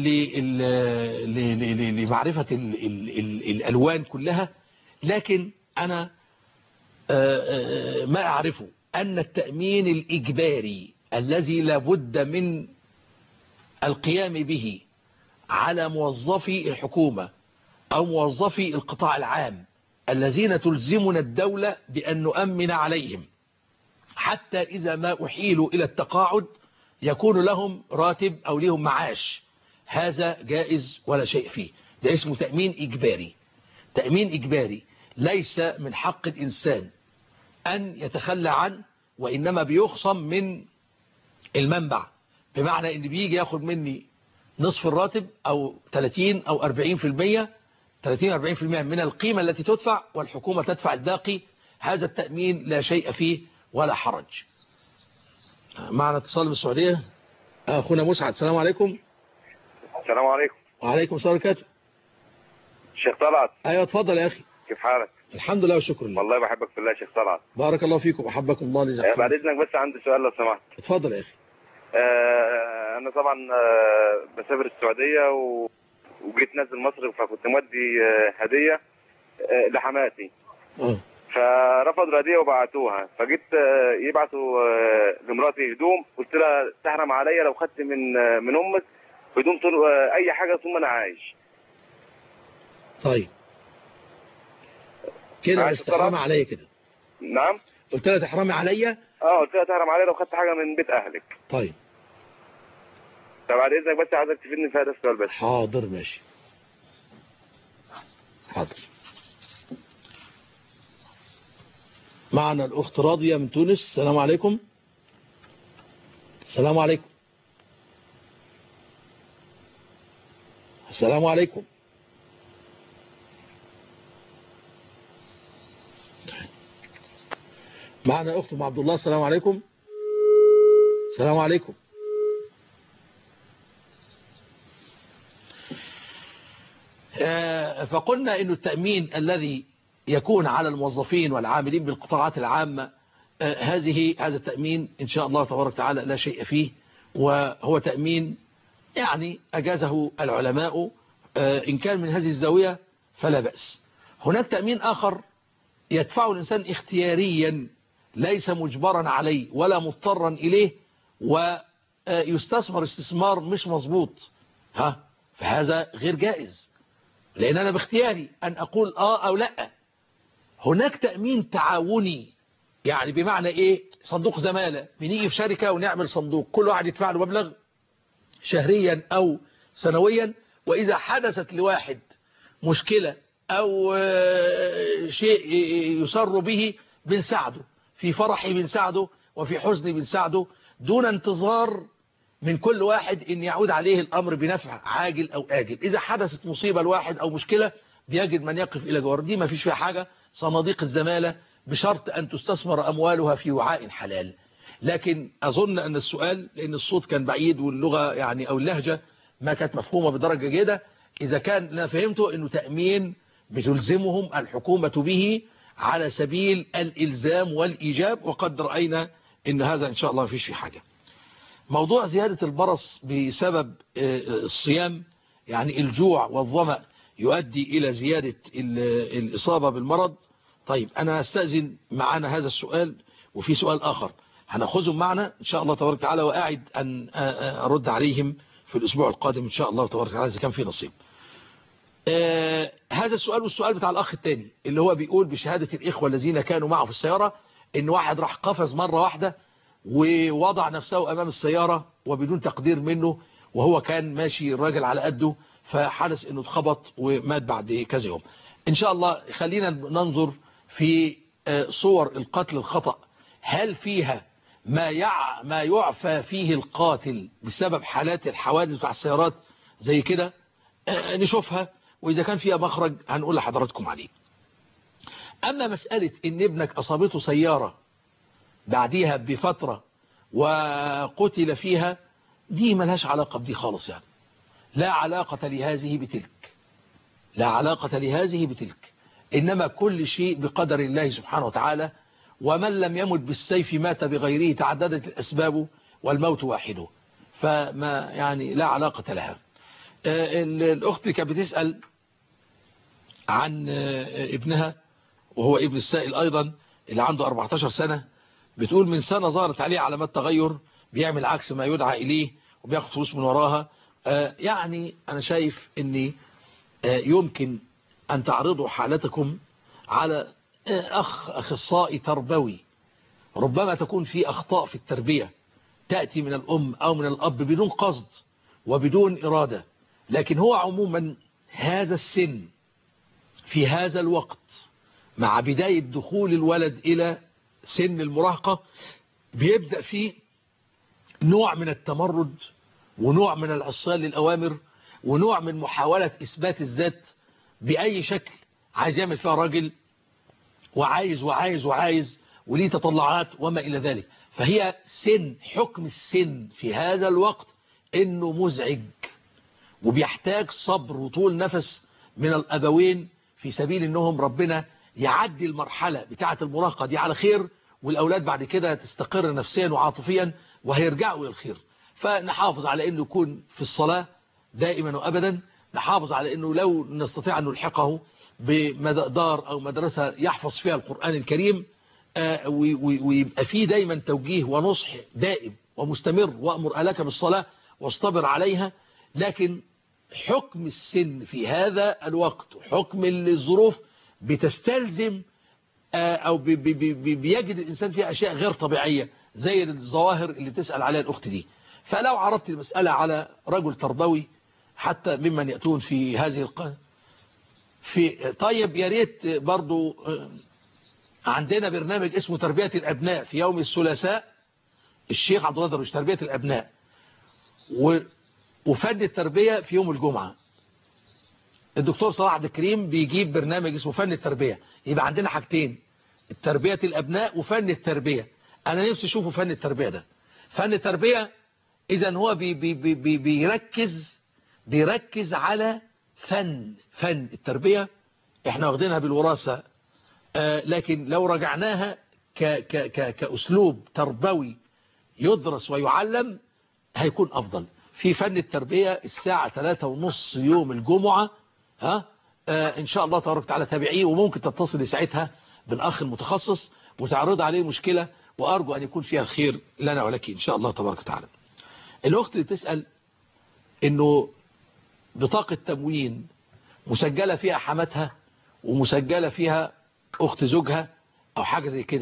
لمعرفة ال ال ال الألوان كلها. لكن أنا آه آه ما أعرفه أن التأمين الإجباري الذي لابد من القيام به على موظفي الحكومة أو موظفي القطاع العام الذين تلزمنا الدولة بأن نؤمن عليهم حتى إذا ما أحيلوا إلى التقاعد يكون لهم راتب أو لهم معاش. هذا جائز ولا شيء فيه. ده اسمه تأمين إجباري. تأمين إجباري ليس من حق الإنسان أن يتخلى عنه وإنما بيخصم من المنبع بمعنى أن بيجي ياخد مني نصف الراتب أو ثلاثين أو أربعين في المية ثلاثين أربعين في المية من القيمة التي تدفع والحكومة تدفع الباقي. هذا التأمين لا شيء فيه ولا حرج. معنا اتصال من السعودية أخونا مسعد. السلام عليكم. السلام عليكم. وعليكم السلام ورحمة الله. شيخ طلعت. أيوة اتفضل يا أخي. كيف حالك؟ الحمد لله وشكر لله. والله بحبك في الله يا شيخ طلعت. بارك الله فيكم وحبكم الله لله. بعد إذنك بس عندي سؤال لو سمحت. اتفضل يا أخي. آه أنا طبعا آه بسافر السعودية و... وجيت نازل مصر فكنت مودي آه هدية آه لحماتي. اه فرفضوا الهدية وبعتوها فجيت آه يبعتوا آه لمراتي هدوم قلت لها تحرم عليا لو خدت من آه من أمك هدوم طول آه أي حاجة طول ما أنا عايش. طيب كده بس تحرمي عليا كده. نعم. قلت لها تحرمي عليا. اه قلت لها تحرم عليا لو خدت حاجة من بيت أهلك. طيب طب بعد إذنك بس عايزك تفيدني في هذا السؤال بس. حاضر ماشي. حاضر. معنا الأخت راضية من تونس. السلام عليكم. السلام عليكم. السلام عليكم. معنا الأخت أم عبد الله. السلام عليكم. السلام عليكم. فقلنا إنه التأمين الذي يكون على الموظفين والعاملين بالقطاعات العامة هذه هذا التأمين إن شاء الله تبارك وتعالى لا شيء فيه وهو تأمين يعني أجازه العلماء إن كان من هذه الزاوية فلا بأس. هناك تأمين آخر يدفعه الإنسان اختياريا ليس مجبرا عليه ولا مضطرا إليه ويستثمر استثمار مش مظبوط ها فهذا غير جائز لأن أنا باختياري أن أقول آه أو لا. هناك تأمين تعاوني يعني بمعنى ايه؟ صندوق زمالة، بنيجي في شركة ونعمل صندوق كل واحد يدفع له مبلغ شهريا او سنويا، واذا حدثت لواحد مشكلة او شيء يسر به بنساعده، في فرحه بنساعده وفي حزنه بنساعده، دون انتظار من كل واحد ان يعود عليه الامر بنفع عاجل او آجل. اذا حدثت مصيبة لواحد او مشكلة بيجد من يقف الى جواره. دي ما فيش فيها حاجة، صناديق الزمالة بشرط ان تستثمر اموالها في وعاء حلال. لكن اظن ان السؤال، لان الصوت كان بعيد واللغة يعني او اللهجة ما كانت مفهومة بدرجة جيدة، اذا كان انا فهمته انه تأمين بتلزمهم الحكومة به على سبيل الالزام والايجاب، وقد رأينا ان هذا ان شاء الله ما فيش فيه حاجة. موضوع زيادة البرص بسبب الصيام، يعني الجوع والظمأ يؤدي إلى زيادة الإصابة بالمرض. طيب أنا أستأذن معنا هذا السؤال، وفي سؤال آخر هنأخذهم معنا إن شاء الله تبارك وتعالى، وأعد أن أرد عليهم في الأسبوع القادم إن شاء الله تبارك وتعالى إذا كان في نصيب. آه هذا السؤال والسؤال بتاع الأخ الثاني اللي هو بيقول بشهادة الإخوة الذين كانوا معه في السيارة إن واحد راح قفز مرة واحدة ووضع نفسه أمام السيارة وبدون تقدير منه، وهو كان ماشي الراجل على قده، فحدث انه اتخبط ومات بعد كذا يوم. ان شاء الله خلينا ننظر في صور القتل الخطأ، هل فيها ما يع... ما يعفى فيه القاتل بسبب حالات الحوادث بتاع السيارات زي كده؟ نشوفها، واذا كان فيها مخرج هنقول لحضراتكم عليه. اما مسألة ان ابنك اصابته سيارة بعديها بفترة وقتل فيها، دي ملهاش علاقة بدي خالص، يعني لا علاقة لهذه بتلك، لا علاقة لهذه بتلك، إنما كل شيء بقدر الله سبحانه وتعالى، ومن لم يمت بالسيف مات بغيره، تعددت الأسباب والموت واحده، فما يعني لا علاقة لها. الأخت اللي كانت بتسأل عن ابنها وهو ابن السائل أيضا اللي عنده أربعتاشر سنة، بتقول من سنة ظهرت عليه علامات تغير، بيعمل عكس ما يدعى إليه وبياخد فلوس من وراها. آه يعني أنا شايف أني آه يمكن أن تعرضوا حالتكم على آه أخ أخصائي تربوي، ربما تكون في أخطاء في التربية تأتي من الأم أو من الأب بدون قصد وبدون إرادة، لكن هو عموما هذا السن في هذا الوقت مع بداية دخول الولد إلى سن المراهقة بيبدأ فيه نوع من التمرد ونوع من العصيان للأوامر ونوع من محاولة إثبات الذات بأي شكل، عايز يعمل فيها راجل وعايز وعايز وعايز وليه تطلعات وما إلى ذلك. فهي سن، حكم السن في هذا الوقت إنه مزعج وبيحتاج صبر وطول نفس من الأبوين في سبيل إنهم ربنا يعدي المرحلة بتاعة المراهقة دي على خير، والأولاد بعد كده تستقر نفسيا وعاطفيا وهيرجعوا إلى الخير. فنحافظ على أنه يكون في الصلاة دائما وأبدا، نحافظ على أنه لو نستطيع أن نلحقه بمدار أو مدرسة يحفظ فيها القرآن الكريم، ويبقى فيه دايما توجيه ونصح دائم ومستمر، وأمر أهلك بالصلاة واصطبر عليها. لكن حكم السن في هذا الوقت وحكم الظروف بتستلزم أو بي بي بي بيجد الإنسان فيها أشياء غير طبيعية زي الظواهر اللي تسأل عليها الأخت دي. فلو عرضت المسألة على رجل تربوي حتى ممن يأتون في هذه القناة في طيب، يا ريت برضو عندنا برنامج اسمه تربية الأبناء في يوم الثلاثاء، الشيخ عبد الله درويش، تربية الأبناء، وفن التربية في يوم الجمعة. الدكتور صلاح عبد الكريم بيجيب برنامج اسمه فن التربية. يبقى عندنا حاجتين، التربية الأبناء وفن التربية. أنا نفسي أشوفه فن التربية ده. فن التربية إذن هو بي بي بي بي بيركز بيركز على فن فن التربية. احنا واخدينها بالوراثة، آه لكن لو رجعناها ك ك ك كأسلوب تربوي يدرس ويعلم هيكون أفضل. في فن التربية الساعة ثلاثة ونص يوم الجمعة، ها آه إن شاء الله تبارك وتعالى تابعيه، وممكن تتصل ساعتها بالأخ المتخصص وتعرض عليه مشكلة، وأرجو أن يكون فيها الخير لنا ولك إن شاء الله تبارك وتعالى. الأخت اللي بتسأل إنه بطاقة تموين مسجلة فيها حماتها ومسجلة فيها أخت زوجها أو حاجة زي كده،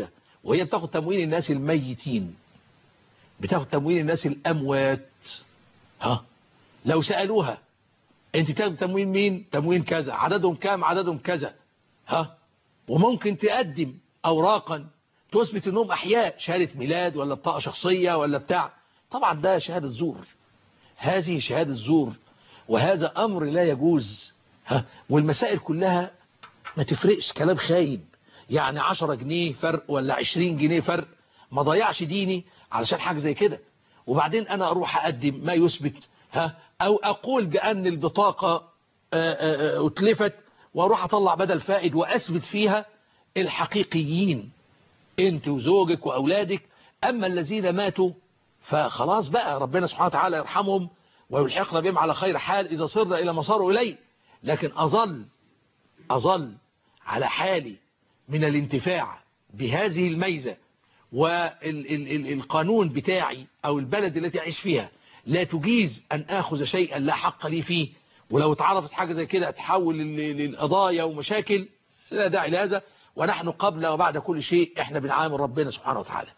وهي بتاخد تموين الناس الميتين، بتاخد تموين الناس الأموات. ها لو سألوها انت بتاخد تموين مين؟ تموين كذا، عددهم كام؟ عددهم كذا. ها وممكن تقدم أوراقا تثبت انهم أحياء، شهادة ميلاد ولا بطاقة شخصية ولا بتاع. طبعا ده شهادة زور، هذه شهادة زور، وهذا أمر لا يجوز. ها والمسائل كلها ما تفرقش، كلام خايب. يعني عشرة جنيه فرق ولا عشرين جنيه فرق، ما ضيعش ديني علشان حاجة زي كده. وبعدين أنا أروح أقدم ما يثبت، ها أو أقول بأن البطاقة أتلفت وأروح أطلع بدل فائد وأثبت فيها الحقيقيين، أنت وزوجك وأولادك. أما الذين ماتوا فخلاص بقى ربنا سبحانه وتعالى يرحمهم ويلحقنا بهم على خير حال إذا صرنا إلى ما صاروا إليه. لكن أظل أظل على حالي من الانتفاع بهذه الميزة، والقانون بتاعي أو البلد التي أعيش فيها لا تجيز أن أخذ شيئا لا حق لي فيه. ولو اتعرفت حاجة زي كده تحول للقضايا ومشاكل، لا داعي لهذا. ونحن قبل وبعد كل شيء احنا بنعامل ربنا سبحانه وتعالى.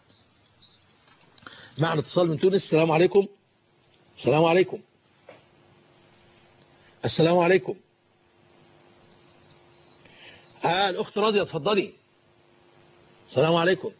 معنا اتصال من تونس. السلام عليكم. السلام عليكم. السلام عليكم. آه الأخت راضية اتفضلي. السلام عليكم.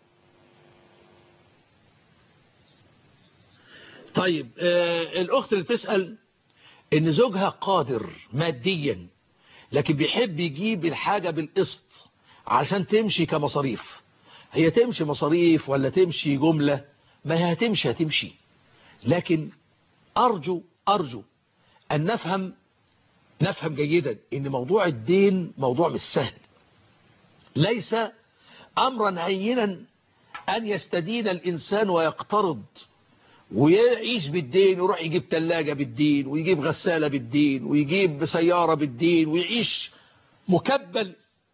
طيب آه الأخت اللي تسأل إن زوجها قادر ماديا لكن بيحب يجيب الحاجة بالقسط علشان تمشي كمصاريف. هي تمشي مصاريف ولا تمشي جملة؟ ما هي هتمشي هتمشي. لكن أرجو أرجو أن نفهم نفهم جيدا إن موضوع الدين موضوع مش سهل، ليس أمرا هينا أن يستدين الإنسان ويقترض ويعيش بالدين، ويروح يجيب ثلاجة بالدين ويجيب غسالة بالدين ويجيب سيارة بالدين ويعيش مكبل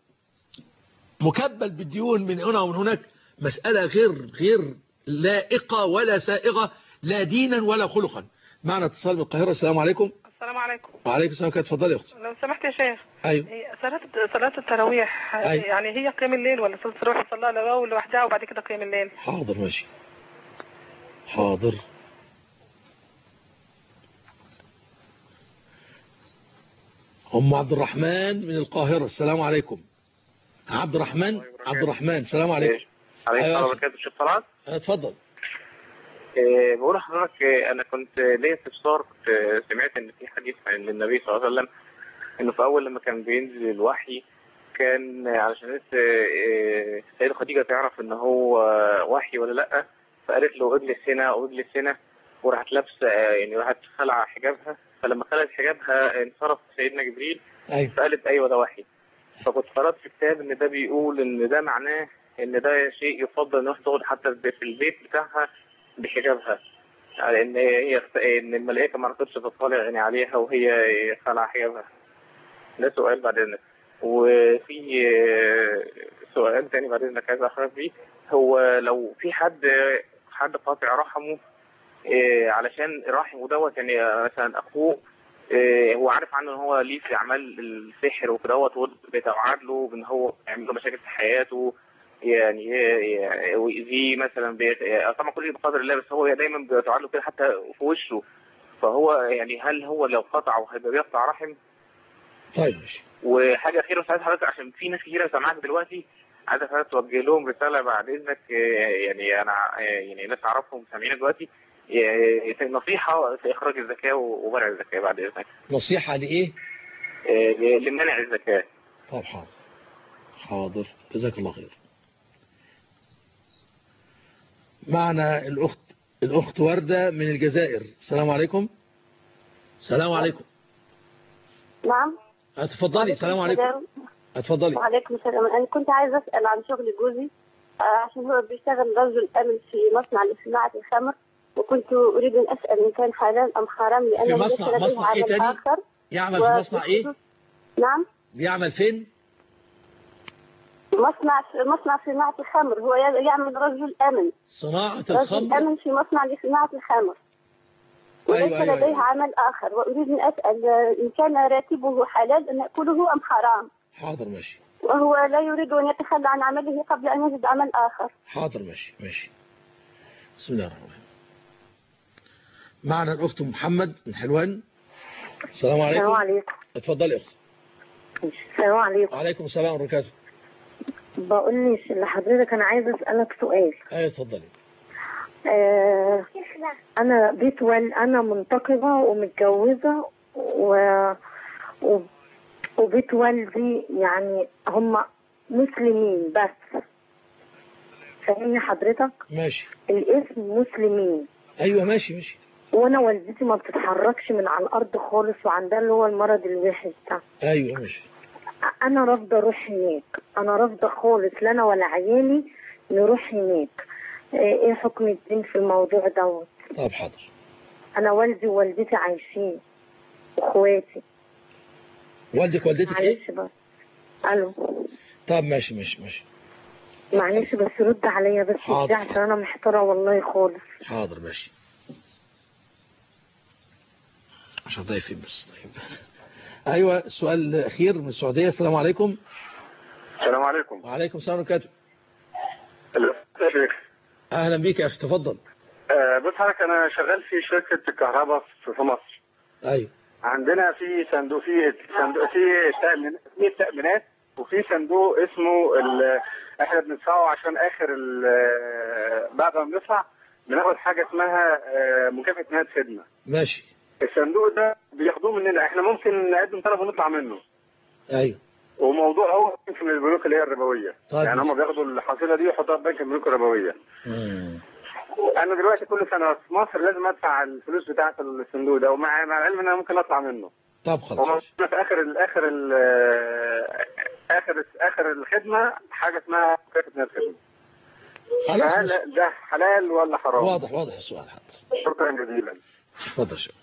مكبل بالديون من هنا ومن هناك. مسألة غير غير لائقة ولا سائغة، لا دينا ولا خلقا. معنا اتصال من القاهرة. السلام عليكم. السلام عليكم. وعليكم السلام. اتفضلي يا اختي. لو سمحت يا شيخ. ايوه. صلاة صلاة التراويح أيوه. يعني هي قيام الليل ولا صلاة التراويح صلاها الاول لوحدها وبعد كده قيام الليل؟ حاضر ماشي. حاضر. أم عبد الرحمن من القاهرة. السلام عليكم. عبد الرحمن عبد الرحمن السلام عليكم. عليكم السلام وبركاته. الشيخ صلاح. اتفضل. إيه بقول لحضرتك إيه انا كنت ليا استفسار، كنت سمعت ان في حديث عن النبي صلى الله عليه وسلم انه في اول لما كان بينزل الوحي كان علشان إيه السيدة خديجة تعرف ان هو وحي ولا لا، فقالت له اجلس هنا او اجلس هنا، وراحت لابسه يعني راحت خلع حجابها، فلما خلعت حجابها انصرف سيدنا جبريل. أيوة. فقالت ايوه ده وحي. فكنت قرأت في كتاب ان ده بيقول ان ده معناه ان ده شيء يفضل ان واحد تقعد حتى في البيت بتاعها بحجابها، يعني ان هي ان الملائكه ما رضتش تطلع يعني عليها وهي خلع حجابها. ده سؤال بعد اذنك. وفي سؤال تاني بعد اذنك عايز اخرج فيه، هو لو في حد حد قاطع رحمه إيه علشان رحمه دوت، يعني مثلا اخوه إيه هو عارف عنه ان هو ليه في اعمال السحر وكدهوت، بيتوعد له بان هو يعمل له مشاكل في حياته، يعني ويأذيه مثلا. طبعا كل بقدر الله، بس هو دايما بيتوعد له كده حتى في وشه. فهو يعني هل هو لو قطعه هيبقى بيقطع رحم؟ طيب ماشي. وحاجه اخيره ساعات حضرتك، عشان في ناس كتيره سامعاك دلوقتي، عايز حضرتك توجه لهم رساله بعد اذنك. يعني انا يعني ناس اعرفهم سامعين دلوقتي، نصيحه في اخراج الزكاه ومنع الزكاه بعد اذنك. نصيحه لايه؟ لمنع الزكاه. طب حاضر حاضر جزاك الله خير. معنا الأخت الأخت وردة من الجزائر. السلام عليكم. السلام عليكم. نعم. اتفضلي. السلام عليكم. اتفضلي. وعليكم السلام. أنا كنت عايز أسأل عن شغل جوزي، عشان هو بيشتغل رجل أمن في مصنع لصناعة الخمر، وكنت أريد أن أسأل إن كان حلال أم حرام، لأنه في مصنع مصنع إيه تاني؟ آخر. يعمل في مصنع إيه؟ نعم. بيعمل فين؟ مصنع مصنع صناعة الخمر، هو يعمل رجل أمن. صناعة الخمر. رجل أمن في مصنع لصناعة الخمر. وليس أيوة أيوة لديه أيوة. عمل آخر، وأريد أن أسأل إن كان راتبه حلال أن نأكله أم حرام. حاضر ماشي. وهو لا يريد أن يتخلى عن عمله قبل أن يجد عمل آخر. حاضر ماشي ماشي. بسم الله الرحمن الرحيم. معنا الأخت محمد من حلوان. السلام عليكم. السلام عليكم. اتفضلي يا أخت. السلام عليكم. وعليكم السلام ورحمة الله وبركاته. بقول لحضرتك أنا عايزة أسألك سؤال. أيوة اتفضلي. آه أنا بيت وال أنا منتقبة ومتجوزة و... و... وبيت والدي يعني هم مسلمين بس. فاهمني حضرتك؟ ماشي. الاسم مسلمين. أيوة ماشي ماشي. وانا والدتي ما بتتحركش من على الارض خالص وعندها اللي هو المرض الوحش ده. ايوه ماشي. انا رافضه اروح هناك، انا رافضه خالص لا انا ولا عيالي نروح هناك. ايه حكم الدين في الموضوع دوت؟ طب حاضر. انا والدي ووالدتي عايشين واخواتي. والدك والدتك ايه؟ معلش بس. الو. طب ماشي ماشي ماشي. معلش بس رد عليا بس كده عشان انا محتاره والله خالص. حاضر ماشي. عشان ضيفين بس. طيب ايوه السؤال الاخير من السعوديه. السلام عليكم. السلام عليكم. وعليكم السلام ورحمه الله. اهلا بيك يا اخي تفضل. أه بص حضرتك انا شغال في شركه الكهرباء في مصر. ايوه. عندنا في صندوق في صندوق في تأمين تأمينات وفي صندوق اسمه احنا بندفعه عشان اخر بعد ما بندفع بناخد حاجه اسمها مكافاه نهايه خدمه. ماشي. الصندوق ده بياخدوه مننا، احنا ممكن نقدم طلب ونطلع منه. ايوه. وموضوع هو في البنوك اللي هي الربويه. طيب. يعني هم بياخدوا الحصيله دي ويحطوها في بنك البنوك الربويه. امم انا دلوقتي كل سنه في مصر لازم ادفع الفلوس بتاعه الصندوق ده، ومع مع العلم ان انا ممكن اطلع منه. طب خلاص. في اخر ال اخر ال اخر اخر الخدمه حاجه اسمها مكافاه نهايه الخدمه. هل ده حلال ولا حرام؟ واضح واضح السؤال. حاضر. شكرا جزيلا. اتفضل شكرا.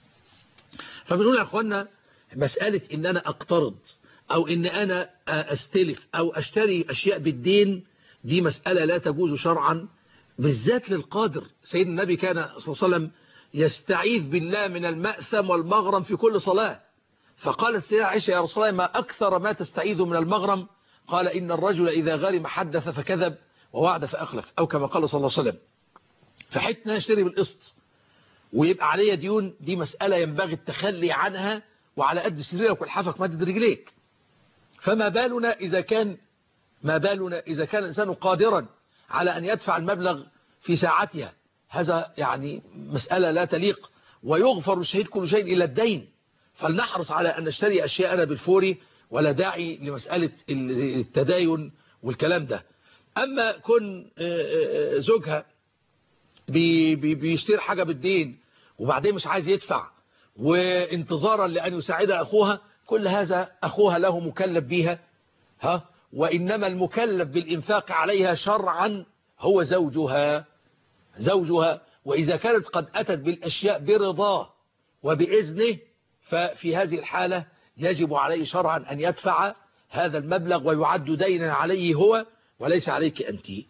فبنقول يا اخوانا مسألة ان انا اقترض او ان انا استلف او اشتري اشياء بالدين دي مسألة لا تجوز شرعا بالذات للقادر. سيدنا النبي كان صلى الله عليه وسلم يستعيذ بالله من المأثم والمغرم في كل صلاة. فقالت سيدة عائشة يا رسول الله ما أكثر ما تستعيذ من المغرم؟ قال إن الرجل إذا غرم حدث فكذب ووعد فأخلف أو كما قال صلى الله عليه وسلم. فحتنا نشتري بالقسط ويبقى عليا ديون دي مسألة ينبغي التخلي عنها وعلى قد سريرك والحافك مدد رجليك. فما بالنا إذا كان ما بالنا إذا كان الإنسان قادرا على أن يدفع المبلغ في ساعتها. هذا يعني مسألة لا تليق ويغفر الشهيد كل شيء إلا الدين. فلنحرص على أن نشتري أشياءنا بالفوري ولا داعي لمسألة التداين والكلام ده. أما كن زوجها بيشتري حاجة بالدين وبعدين مش عايز يدفع وانتظارا لأن يساعدها أخوها، كل هذا أخوها له مكلف بيها ها وإنما المكلف بالإنفاق عليها شرعا هو زوجها زوجها. وإذا كانت قد أتت بالأشياء برضاه وبإذنه ففي هذه الحالة يجب عليه شرعا أن يدفع هذا المبلغ ويعد دينا عليه هو وليس عليك أنت. ال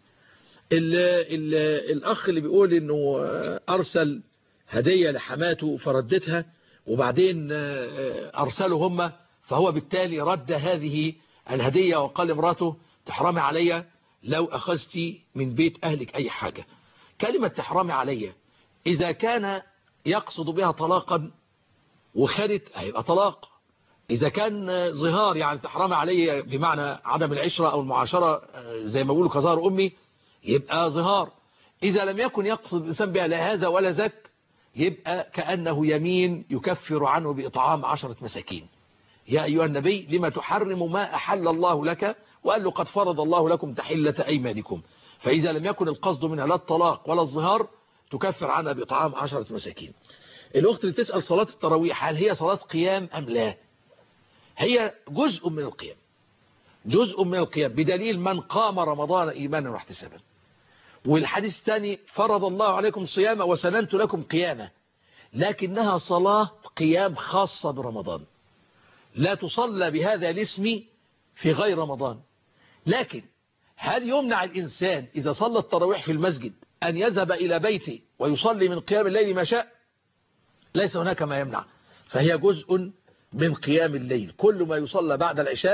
ال الأخ اللي بيقول إنه أرسل هدية لحماته فردتها وبعدين أرسلوا هم، فهو بالتالي رد هذه الهدية وقال امراته تحرمي عليا لو أخذتي من بيت أهلك أي حاجة. كلمة تحرمي عليا إذا كان يقصد بها طلاقا وخدت هيبقى طلاق. إذا كان ظهار يعني تحرمي عليا بمعنى عدم العشرة أو المعاشرة زي ما بيقولوا كظهر أمي يبقى ظهار. إذا لم يكن يقصد الإنسان بها لا هذا ولا ذاك يبقى كأنه يمين يكفر عنه بإطعام عشرة مساكين. يا أيها النبي لما تحرم ما أحل الله لك وقال له قد فرض الله لكم تحلة أيمانكم. فإذا لم يكن القصد منها لا الطلاق ولا الظهار تكفر عنها بإطعام عشرة مساكين. الأخت اللي تسأل صلاة التراويح هل هي صلاة قيام أم لا؟ هي جزء من القيام جزء من القيام بدليل من قام رمضان إيمانا واحتسابا. والحديث الثاني فرض الله عليكم صيام وسننت لكم قيامة، لكنها صلاة قيام خاصة برمضان لا تصلى بهذا الاسم في غير رمضان. لكن هل يمنع الإنسان إذا صلى التراويح في المسجد أن يذهب إلى بيته ويصلي من قيام الليل ما شاء؟ ليس هناك ما يمنع، فهي جزء من قيام الليل. كل ما يصلى بعد العشاء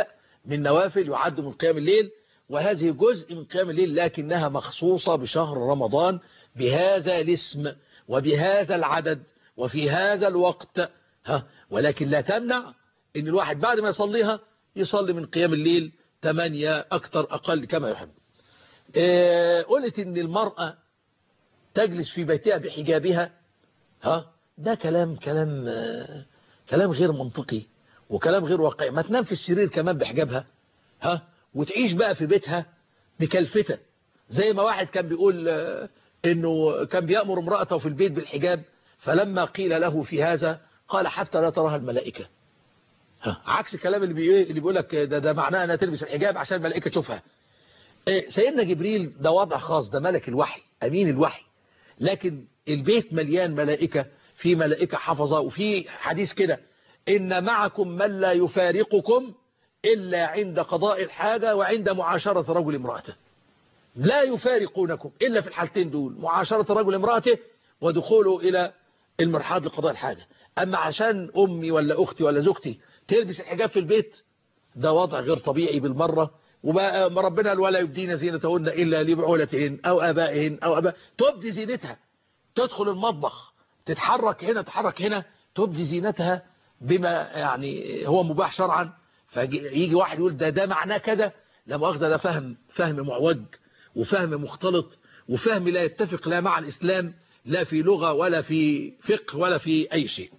من نوافل يعد من قيام الليل، وهذه جزء من قيام الليل لكنها مخصوصة بشهر رمضان بهذا الاسم وبهذا العدد وفي هذا الوقت. ها ولكن لا تمنع ان الواحد بعد ما يصليها يصلي من قيام الليل ثمانية أكتر أقل كما يحب. اه قلت ان المرأة تجلس في بيتها بحجابها، ها ده كلام كلام اه كلام غير منطقي وكلام غير واقعي. ما تنام في السرير كمان بحجابها، ها وتعيش بقى في بيتها بكلفتة، زي ما واحد كان بيقول اه انه كان بيأمر امرأته في البيت بالحجاب، فلما قيل له في هذا قال حتى لا تراها الملائكة. ها عكس الكلام اللي بي اللي بيقول لك ده, ده معناه انها تلبس الحجاب عشان الملائكة تشوفها. إيه سيدنا جبريل ده وضع خاص، ده ملك الوحي امين الوحي، لكن البيت مليان ملائكة، في ملائكة حفظة، وفي حديث كده ان معكم من لا يفارقكم الا عند قضاء الحاجة وعند معاشرة رجل امرأته. لا يفارقونكم الا في الحالتين دول، معاشرة رجل امرأته ودخوله الى المرحاض لقضاء الحاجة. اما عشان امي ولا اختي ولا زوجتي تلبس الحجاب في البيت، ده وضع غير طبيعي بالمرة. وبقى ربنا قال ولا يبدين زينتهن الا لبعولتهن او ابائهن او اباء، تبدي زينتها، تدخل المطبخ تتحرك هنا تتحرك هنا، تبدي زينتها بما يعني هو مباح شرعا. فيجي واحد يقول ده ده معناه كذا، لا مؤاخذة، ده فهم فهم معوج وفهم مختلط وفهم لا يتفق لا مع الإسلام لا في لغة ولا في فقه ولا في أي شيء.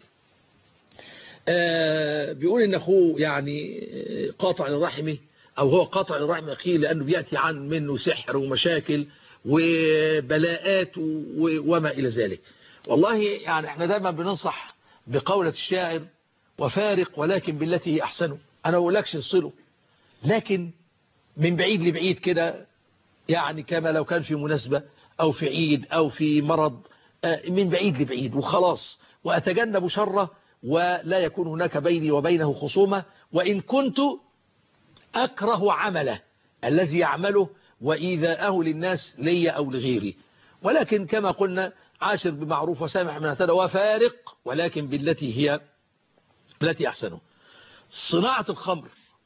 آه بيقول إن أخوه يعني قاطع لرحمه، أو هو قاطع لرحم أخيه لأنه بيأتي عن منه سحر ومشاكل وبلاءات وما إلى ذلك. والله يعني احنا دايما بننصح بقولة الشاعر وفارق ولكن بالتي هي أحسنه. أنا ما بقولكش نصله، لكن من بعيد لبعيد كده، يعني كما لو كان في مناسبة أو في عيد أو في مرض، من بعيد لبعيد وخلاص، وأتجنب شره ولا يكون هناك بيني وبينه خصومة، وإن كنت أكره عمله الذي يعمله وإيذاءه للناس لي أو لغيري. ولكن كما قلنا عاشر بمعروف وسامح من اعتدى وفارق ولكن بالتي هي التي أحسنه. صناعة الخمر،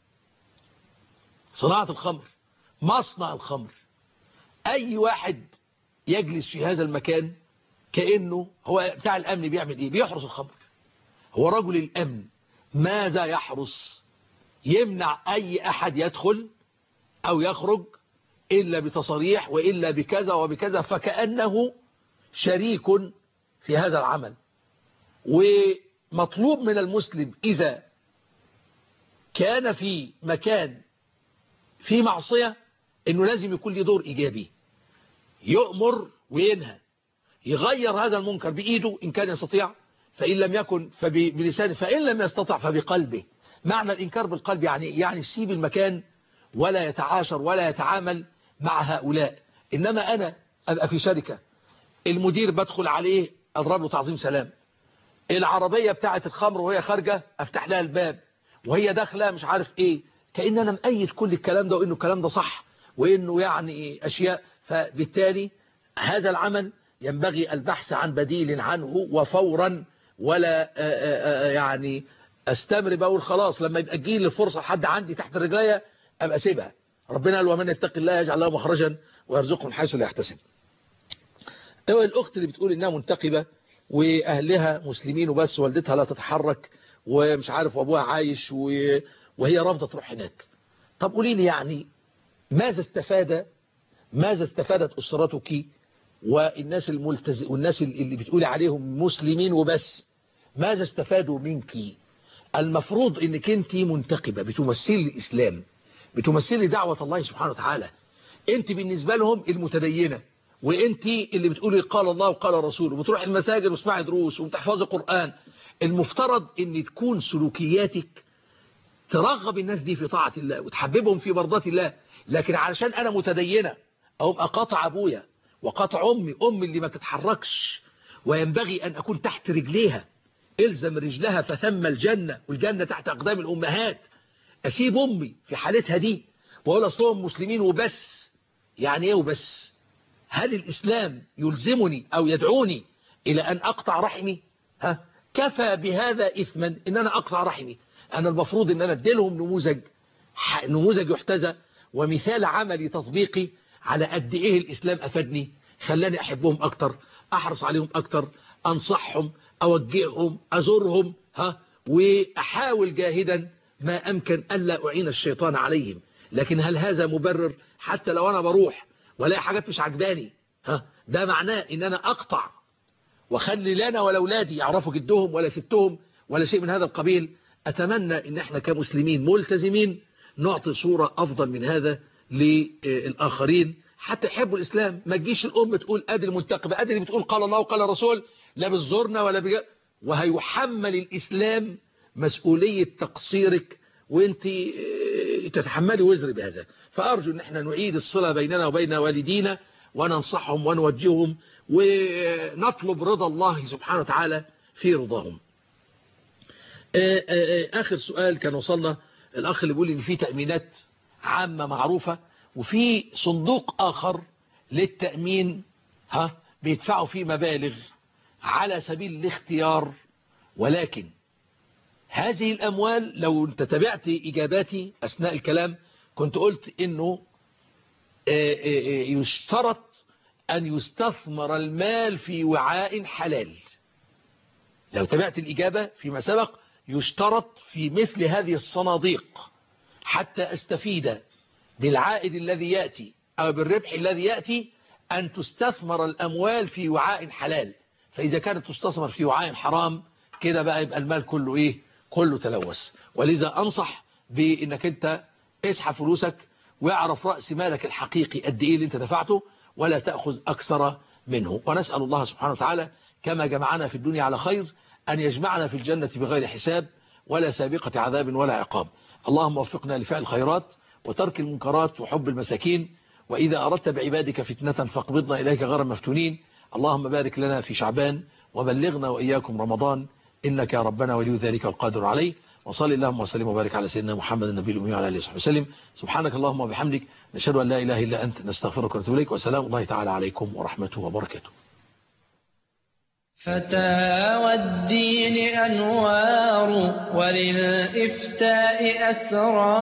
صناعة الخمر، مصنع الخمر، أي واحد يجلس في هذا المكان كأنه هو بتاع الأمن بيعمل إيه؟ بيحرس الخمر. هو رجل الأمن ماذا يحرس؟ يمنع أي أحد يدخل أو يخرج إلا بتصريح وإلا بكذا وبكذا، فكأنه شريك في هذا العمل. ومطلوب من المسلم إذا كان في مكان في معصية إنه لازم يكون له دور إيجابي، يؤمر وينهى، يغير هذا المنكر بإيده إن كان يستطيع، فإن لم يكن فبلسانه، فإن لم يستطع فبقلبه. معنى الإنكار بالقلب يعني يعني يسيب المكان ولا يتعاشر ولا يتعامل مع هؤلاء. إنما أنا أبقى في شركة، المدير بدخل عليه أضرب له تعظيم سلام، العربية بتاعة الخمر وهي خارجة أفتح لها الباب وهي داخلة مش عارف إيه، كأن أنا مأيد كل الكلام ده وإنه الكلام ده صح وإنه يعني أشياء. فبالتالي هذا العمل ينبغي البحث عن بديل عنه وفورا، ولا يعني استمر بقول خلاص لما يبقى تجيلي الفرصة لحد عندي تحت الرجلية أبقى سيبها. ربنا قال ومن يتق الله يجعل له مخرجا ويرزقه من حيث لا يحتسب. الأخت اللي بتقول إنها منتقبة وأهلها مسلمين وبس، والدتها لا تتحرك ومش عارف وأبوها عايش وهي رافضة تروح هناك. طب قولي لي يعني ماذا استفاد ماذا استفادت أسرتك والناس الملتزم والناس اللي بتقولي عليهم مسلمين وبس، ماذا استفادوا منك؟ المفروض انك انت منتقبة بتمثلي الإسلام، بتمثلي دعوة الله سبحانه وتعالى، انت بالنسبة لهم المتدينة، وانت اللي بتقولي قال الله وقال الرسول وبتروح المساجد واسمعي دروس وبتحفظي قرآن. المفترض ان تكون سلوكياتك ترغب الناس دي في طاعة الله وتحببهم في مرضات الله. لكن علشان انا متدينة او ابقى قاطع ابويا وقاطع امي، امي اللي ما تتحركش وينبغي ان اكون تحت رجليها، الزم رجلها فثم الجنة والجنة تحت اقدام الامهات، اسيب امي في حالتها دي واقول اصلهم مسلمين وبس؟ يعني ايه وبس؟ هل الاسلام يلزمني او يدعوني الى ان اقطع رحمي؟ ها كفى بهذا اثما ان انا اقطع رحمي. انا المفروض ان انا اديلهم نموذج نموذج يحتذى ومثال عملي تطبيقي على قد إيه الإسلام أفادني، خلاني أحبهم أكتر، أحرص عليهم أكتر، أنصحهم، أوجههم، أزورهم، ها، وأحاول جاهدا ما أمكن ألا أعين الشيطان عليهم. لكن هل هذا مبرر؟ حتى لو أنا بروح ولا حاجات مش عجباني، ها، ده معناه إن أنا أقطع وخلي لنا ولا أولادي يعرفوا جدهم ولا ستهم ولا شيء من هذا القبيل. أتمنى إن احنا كمسلمين ملتزمين نعطي صورة أفضل من هذا للآخرين حتى يحبوا الإسلام. ما تجيش الأم تقول أدي المنتقبة، أدي اللي بتقول قال الله وقال الرسول، لا بالزورنا ولا بج... وهيحمل الإسلام مسؤولية تقصيرك وانت تتحملي وزر بهذا. فأرجو أن احنا نعيد الصلة بيننا وبين والدينا وننصحهم ونوجههم ونطلب رضا الله سبحانه وتعالى في رضاهم. آخر سؤال كان وصلنا الأخ اللي بيقول إن في تأمينات عامة معروفة وفي صندوق آخر للتأمين، ها، بيدفعوا فيه مبالغ على سبيل الاختيار، ولكن هذه الأموال لو انت تابعت إجاباتي أثناء الكلام كنت قلت إنه يشترط أن يستثمر المال في وعاء حلال. لو تابعت الإجابة فيما سبق يشترط في مثل هذه الصناديق حتى أستفيد بالعائد الذي يأتي أو بالربح الذي يأتي أن تستثمر الأموال في وعاء حلال. فإذا كانت تستثمر في وعاء حرام كده بقى يبقى المال كله إيه؟ كله تلوث. ولذا أنصح بأنك أنت اسحب فلوسك واعرف رأس مالك الحقيقي قد إيه اللي أنت دفعته ولا تأخذ أكثر منه. ونسأل الله سبحانه وتعالى كما جمعنا في الدنيا على خير أن يجمعنا في الجنة بغير حساب ولا سابقة عذاب ولا عقاب. اللهم وفقنا لفعل الخيرات وترك المنكرات وحب المساكين، وإذا أردت بعبادك فتنة فاقبضنا إليك غير مفتونين. اللهم بارك لنا في شعبان وبلغنا وإياكم رمضان إنك يا ربنا ولي ذلك والقادر عليه. وصلي اللهم وسلم وبارك على سيدنا محمد النبي الأمي وعلى آله وصحبه وسلم. سبحانك اللهم وبحمدك نشهد أن لا إله إلا أنت نستغفرك ونتوب إليك. وسلام الله تعالى عليكم ورحمته وبركاته. فتاوى الدين أنوار وللإفتاء أسرار